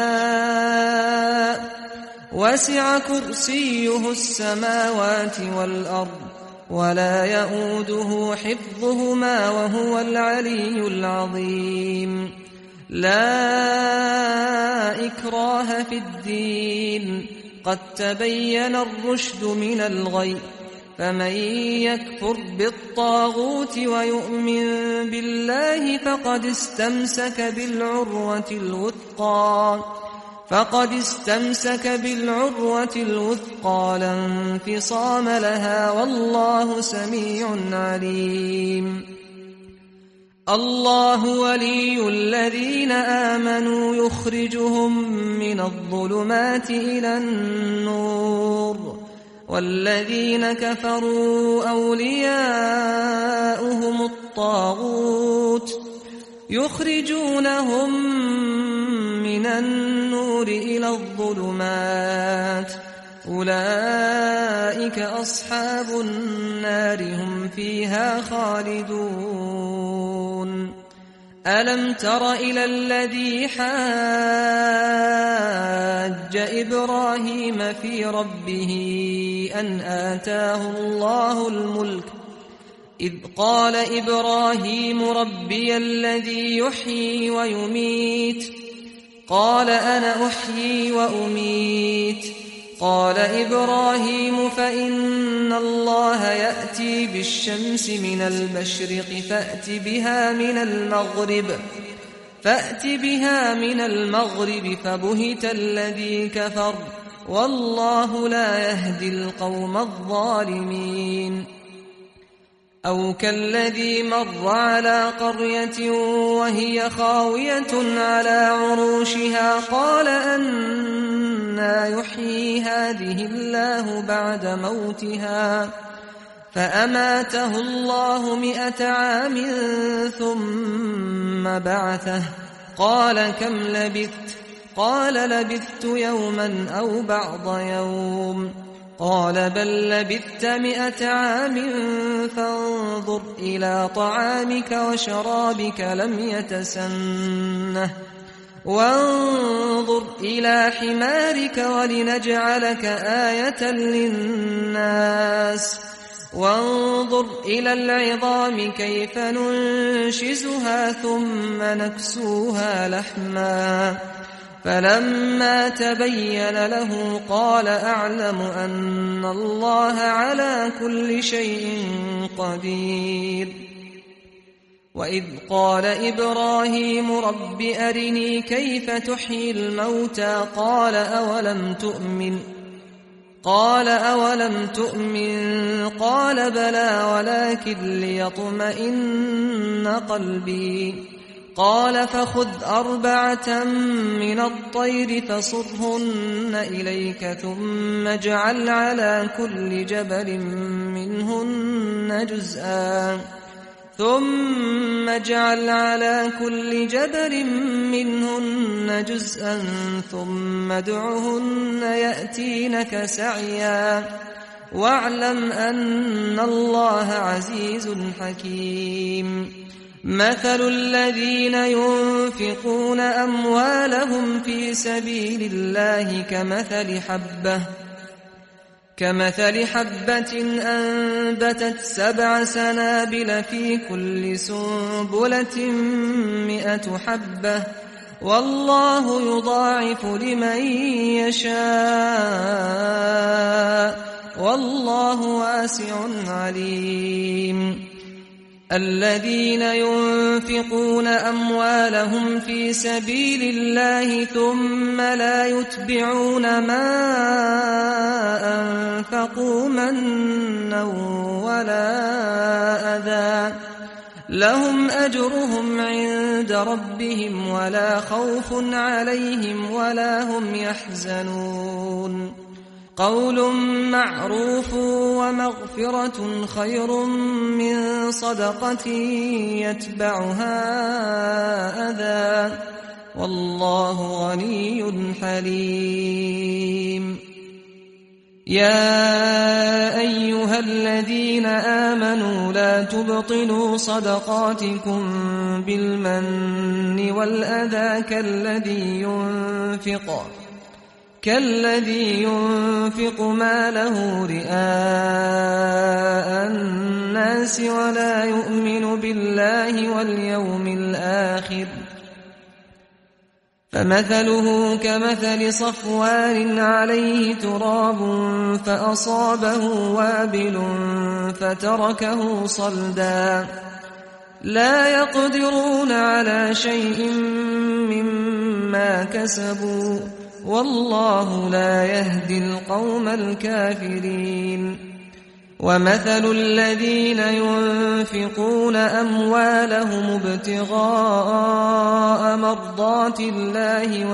شاء وسع كرسيه السماوات والأرض ولا يؤوده حفظهما وهو العلي العظيم لا إكراه في الدين قد تبين الرشد من الغي فمن يكفر بالطاغوت ويؤمن بالله فقد استمسك بالعروة الوثقى لا انفصام لها والله سميع عليم الله ولي الذين آمنوا يخرجهم من الظلمات إلى النور والذين كفروا أولياؤهم الطاغوت يخرجونهم من النور إلى الظلمات أولئك أصحاب النار هم فيها خالدون ألم تر إلى الذي حاج إبراهيم في ربه أن آتاه الله الملك إذ قال إبراهيم ربي الذي يحيي ويميت قال أنا أحيي وأميت قال إبراهيم فإن الله يأتي بالشمس من المشرق فأت بها من المغرب فبهت الذي كفر والله لا يهدي القوم الظالمين أو كالذي مر على قرية وهي خاوية على عروشها قال أنى يحيي هذه الله بعد موتها فأماته الله 100 عام ثم بعثه قال كم لبثت قال لبثت يوما أو بعض يوم قال بل لبثت 100 عام فانظر إلى طعامك وشرابك لم يتسنه وانظر إلى حمارك ولنجعلك آية للناس وانظر إلى العظام كيف ننشزها ثم نكسوها لحما فلما تبين له قال أعلم أن الله على كل شيء قدير وإذ قال إبراهيم رب أرني كيف تحيي الموتى قال أولم تؤمن قال بلى ولكن ليطمئن قلبي قال فخذ 4 من الطير فصرهن إليك ثم اجعل على كل جبل منهن جزءا ثم ادعهن يأتينك سعيا واعلم أن الله عزيز حكيم مثل الذين ينفقون أموالهم في سبيل الله كمثل حبة أنبتت 7 سنابل في كل سنبلة 100 حبة والله يضاعف لمن يشاء والله واسع عليم الذين ينفقون أموالهم في سبيل الله ثم لا يتبعون ما أنفقوا منا ولا أذى لهم أجرهم عند ربهم ولا خوف عليهم ولا هم يحزنون قول معروف ومغفرة خير من صدقة يتبعها يا أيها الذين آمنوا لا تبطلوا صدقاتكم بالمن والأذى كالذي ينفق ماله رئاء الناس ولا يؤمن بالله واليوم الآخر فمثله كمثل صفوان عليه تراب فأصابه وابل فتركه صلدا لا يقدرون على شيء مما كسبوا والله لا يهدي القوم الكافرين ومثل الذين ينفقون أموالهم ابتغاء مرضات الله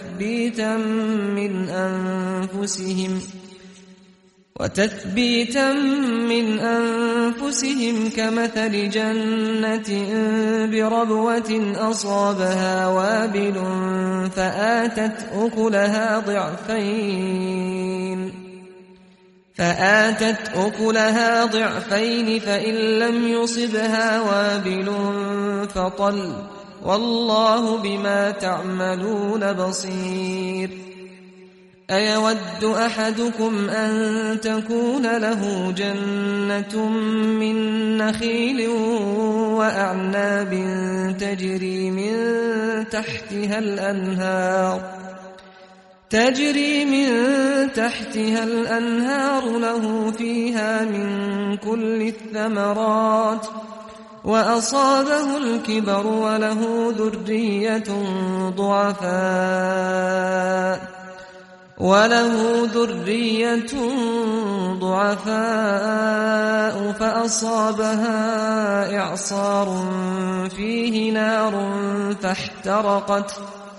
وتثبيتا من أنفسهم كمثل جنة بربوة أصابها وابل فآتت أكلها ضعفين فإن لم يصبها وابل فطل والله بما تعملون بصير أيود أحدكم أن تكون له جنة من نخيل وأعناب تجري من تحتها الأنهار له فيها من كل الثمرات وأصابه الكبر وله ذرية ضعفاء فأصابها إعصار فيه نار فاحترقت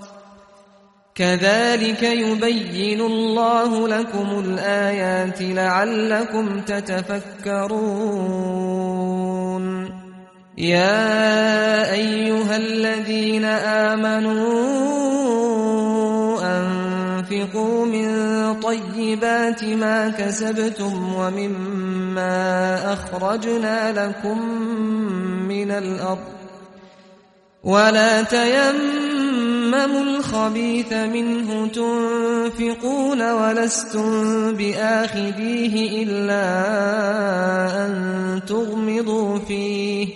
كذلك يبين الله لكم الآيات لعلكم تتفكرون يا أيها الذين آمنوا أنفقوا من طيبات ما كسبتم ومما أخرجنا لكم من الأرض ولا تيمموا الخبيث منه تنفقون ولستم بآخذيه إلا أن تغمضوا فيه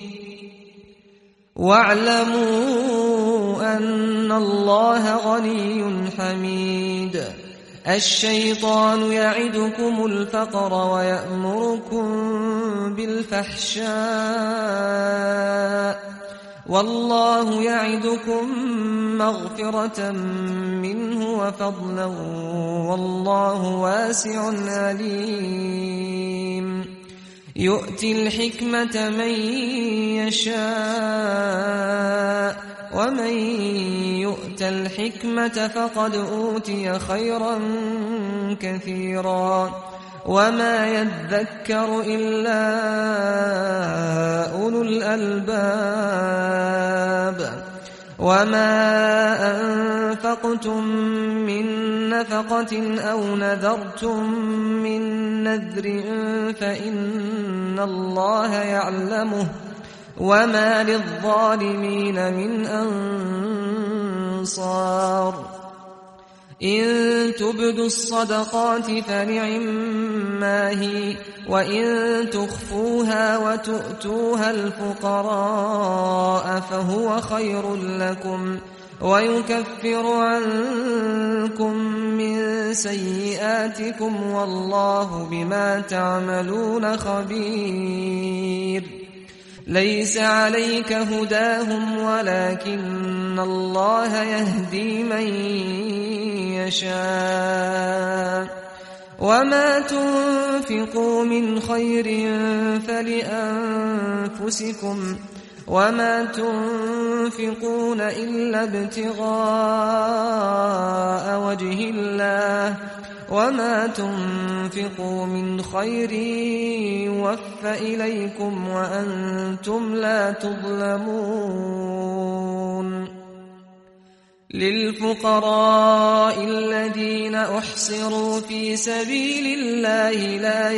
واعلموا أن الله غني حميد الشيطان يعدكم الفقر ويأمركم بالفحشاء والله يعدكم مغفرة منه وفضلا والله واسع عليم يؤتي الحكمة من يشاء ومن يؤت الحكمة فقد أوتي خيرا كثيرا وما يذكر إلا أولو الألباب وما أنفقتم من نفقة أو نذرتم من نذر فإن الله يعلمه وما للظالمين من أنصار إن تبدوا الصدقات فنعما هي وإن تخفوها وتؤتوها الفقراء فهو خير لكم ويكفر عنكم من سيئاتكم والله بما تعملون خبير ليس عليك هداهم ولكن الله يهدي من يشاء وما تنفقوا من خير فلأنفسكم وما تنفقون إلا ابتغاء وجه الله وما تنفقوا من خير يوفى إليكم وأنتم لا تظلمون للفقراء الذين أحصروا في سبيل الله لا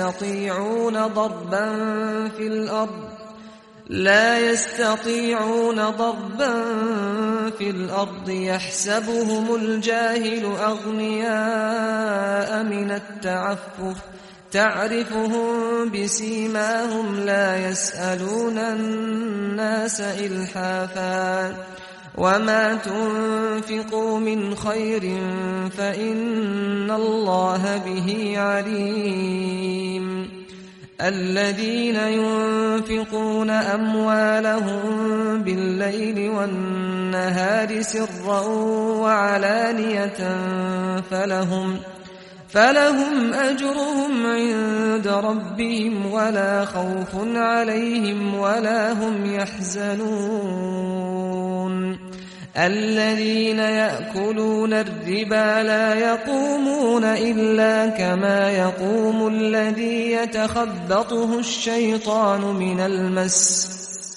يستطيعون ضربا في الأرض يحسبهم الجاهل أغنياء من التعفف تعرفهم بسيماهم لا يسألون الناس إلحافا وما تنفقوا من خير فإن الله به عليم الذين ينفقون أموالهم بالليل والنهار سرا وعلانية فلهم أجرهم عند ربهم ولا خوف عليهم ولا هم يحزنون الذين يأكلون الربا لا يقومون إلا كما يقوم الذي يتخبطه الشيطان من المس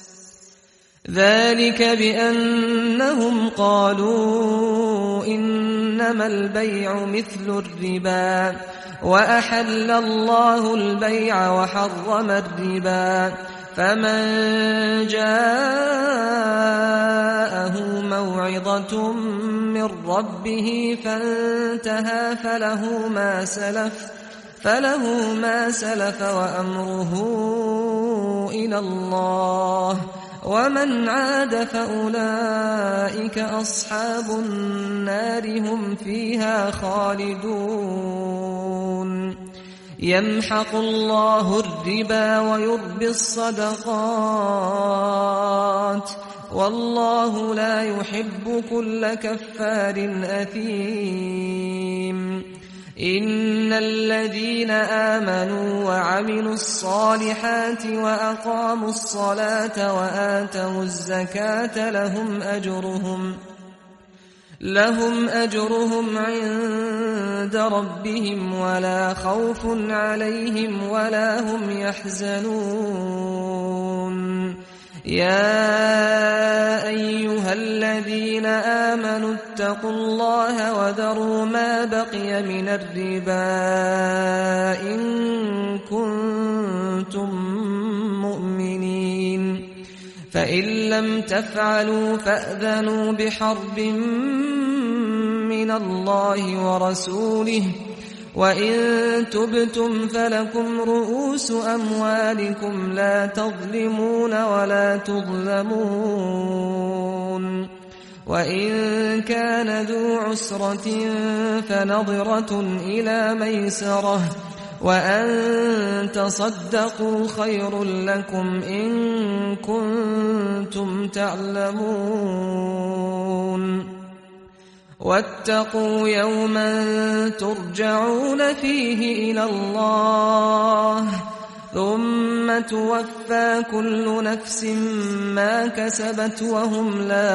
ذلك بأنهم قالوا إنما البيع مثل الربا وأحل الله البيع وحرم الربا فمن جاءه موعظة من ربه فانتهى فله ما سلف وأمره إلى الله ومن عاد فأولئك أصحاب النار هم فيها خالدون يمحق الله الربا ويربي الصدقات والله لا يحب كل كفار أثيم إن الذين آمنوا وعملوا الصالحات وأقاموا الصلاة وآتوا الزكاة لهم أجرهم عند ربهم ولا خوف عليهم ولا هم يحزنون يا أيها الذين آمنوا اتقوا الله وذروا ما بقي من الربا إن كنتم مؤمنين فإن لم تفعلوا فأذنوا بحرب من الله ورسوله وإن تبتم فلكم رؤوس أموالكم لا تظلمون ولا تظلمون وإن كان ذو عسرة فنظرة إلى ميسرة وأن تصدقوا خير لكم إن كنتم تعلمون واتقوا يوما ترجعون فيه إلى الله ثم توفى كل نفس ما كسبت وهم لا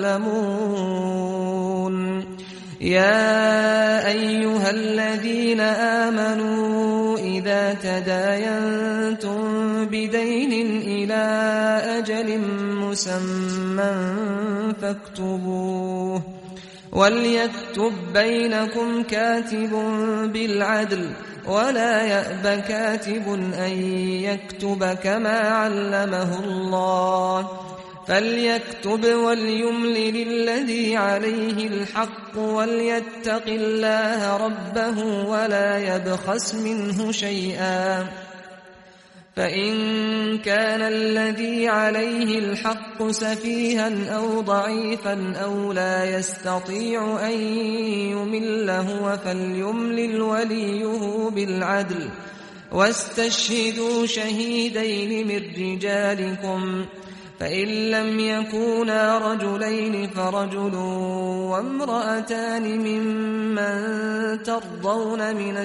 يظلمون يا أيها الذين آمنوا إذا تداينتم بدين إلى أجل مسمى فاكتبوه وليكتب بينكم كاتب بالعدل ولا يأب كاتب أن يكتب كما علمه الله فليكتب وليملل الذي عليه الحق وليتق الله ربه ولا يبخس منه شيئا فإن كان الذي عليه الحق سفيها أو ضعيفا أو لا يستطيع أن يمل هو فليملل وليه بالعدل واستشهدوا شهيدين من رجالكم فإن لم يكونا رجلين فرجل وامرأتان ممن ترضون من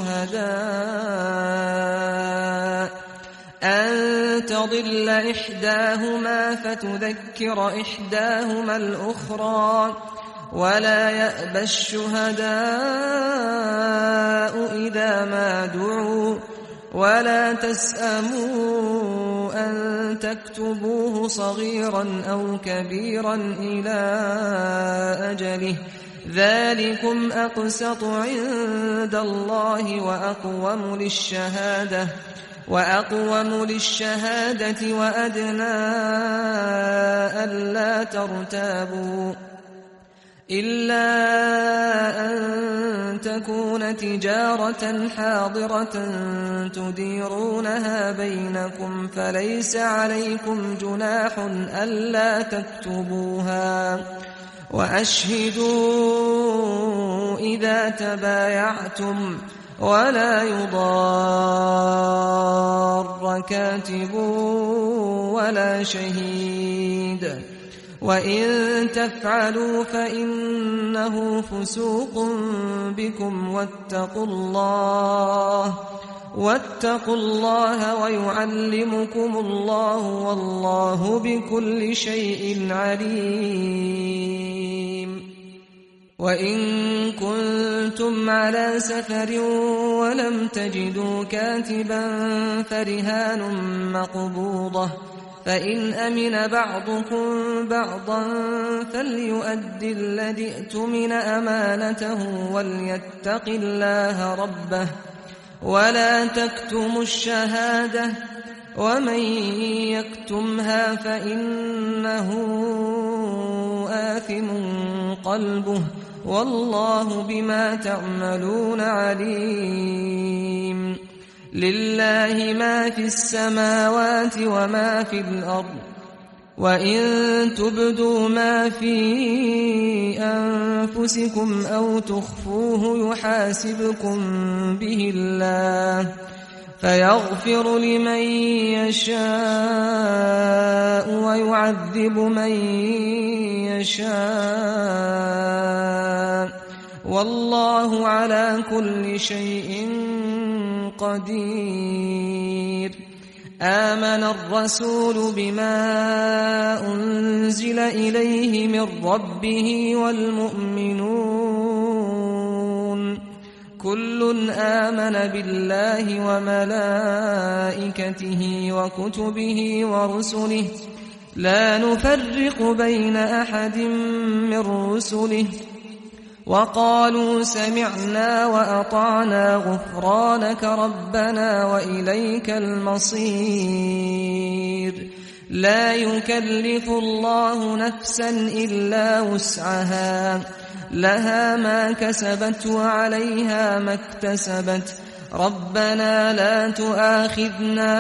الشهداء أن تضل إحداهما فتذكر إحداهما الأخرى ولا يأبى الشهداء إذا ما دعوا ولا تسأموا أن تكتبوه صغيرا أو كبيرا إلى أجله ذلكم أقسط عند الله وأقوم للشهادة وأدنى ألا ترتابوا إلا أن تكون تجارة حاضرة تديرونها بينكم فليس عليكم جناح ألا تكتبوها وأشهدوا إذا تبايعتم ولا يضار كاتب ولا شهيد وإن تفعلوا فإنه فسوق بكم واتقوا الله ويعلمكم الله والله بكل شيء عليم وإن كنتم على سفر ولم تجدوا كاتبا فرهان مقبوضة فإن أمن بعضكم بعضا فليؤد الذي ائتمن أمانته وليتق الله ربه ولا تكتموا الشهادة ومن يكتمها فإنه آثم قلبه والله بما تعملون عليم لله ما في السماوات وما في الأرض وإن تبدوا ما في أنفسكم أو تخفوه يحاسبكم به الله فيغفر لمن يشاء ويعذب من يشاء والله على كل شيء قدير آمن الرسول بما أنزل إليه من ربه والمؤمنون كل آمن بالله وملائكته وكتبه ورسله لا نفرق بين أحد من رسله وقالوا سمعنا وأطعنا غفرانك ربنا وإليك المصير لا يكلف الله نفسا إلا وسعها لها ما كسبت وعليها ما اكتسبت ربنا لا تؤاخذنا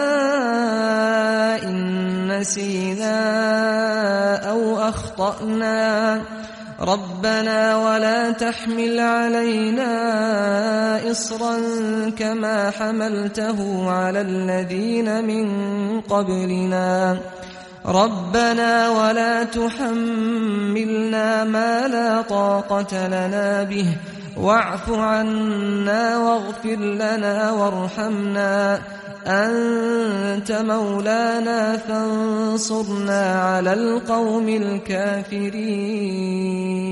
إن نسينا أو أخطأنا ربنا ولا تحمل علينا إصرا كما حملته على الذين من قبلنا ربنا ولا تحملنا ما لا طاقة لنا به واعف عنا واغفر لنا وارحمنا أنت مولانا فانصرنا على القوم الكافرين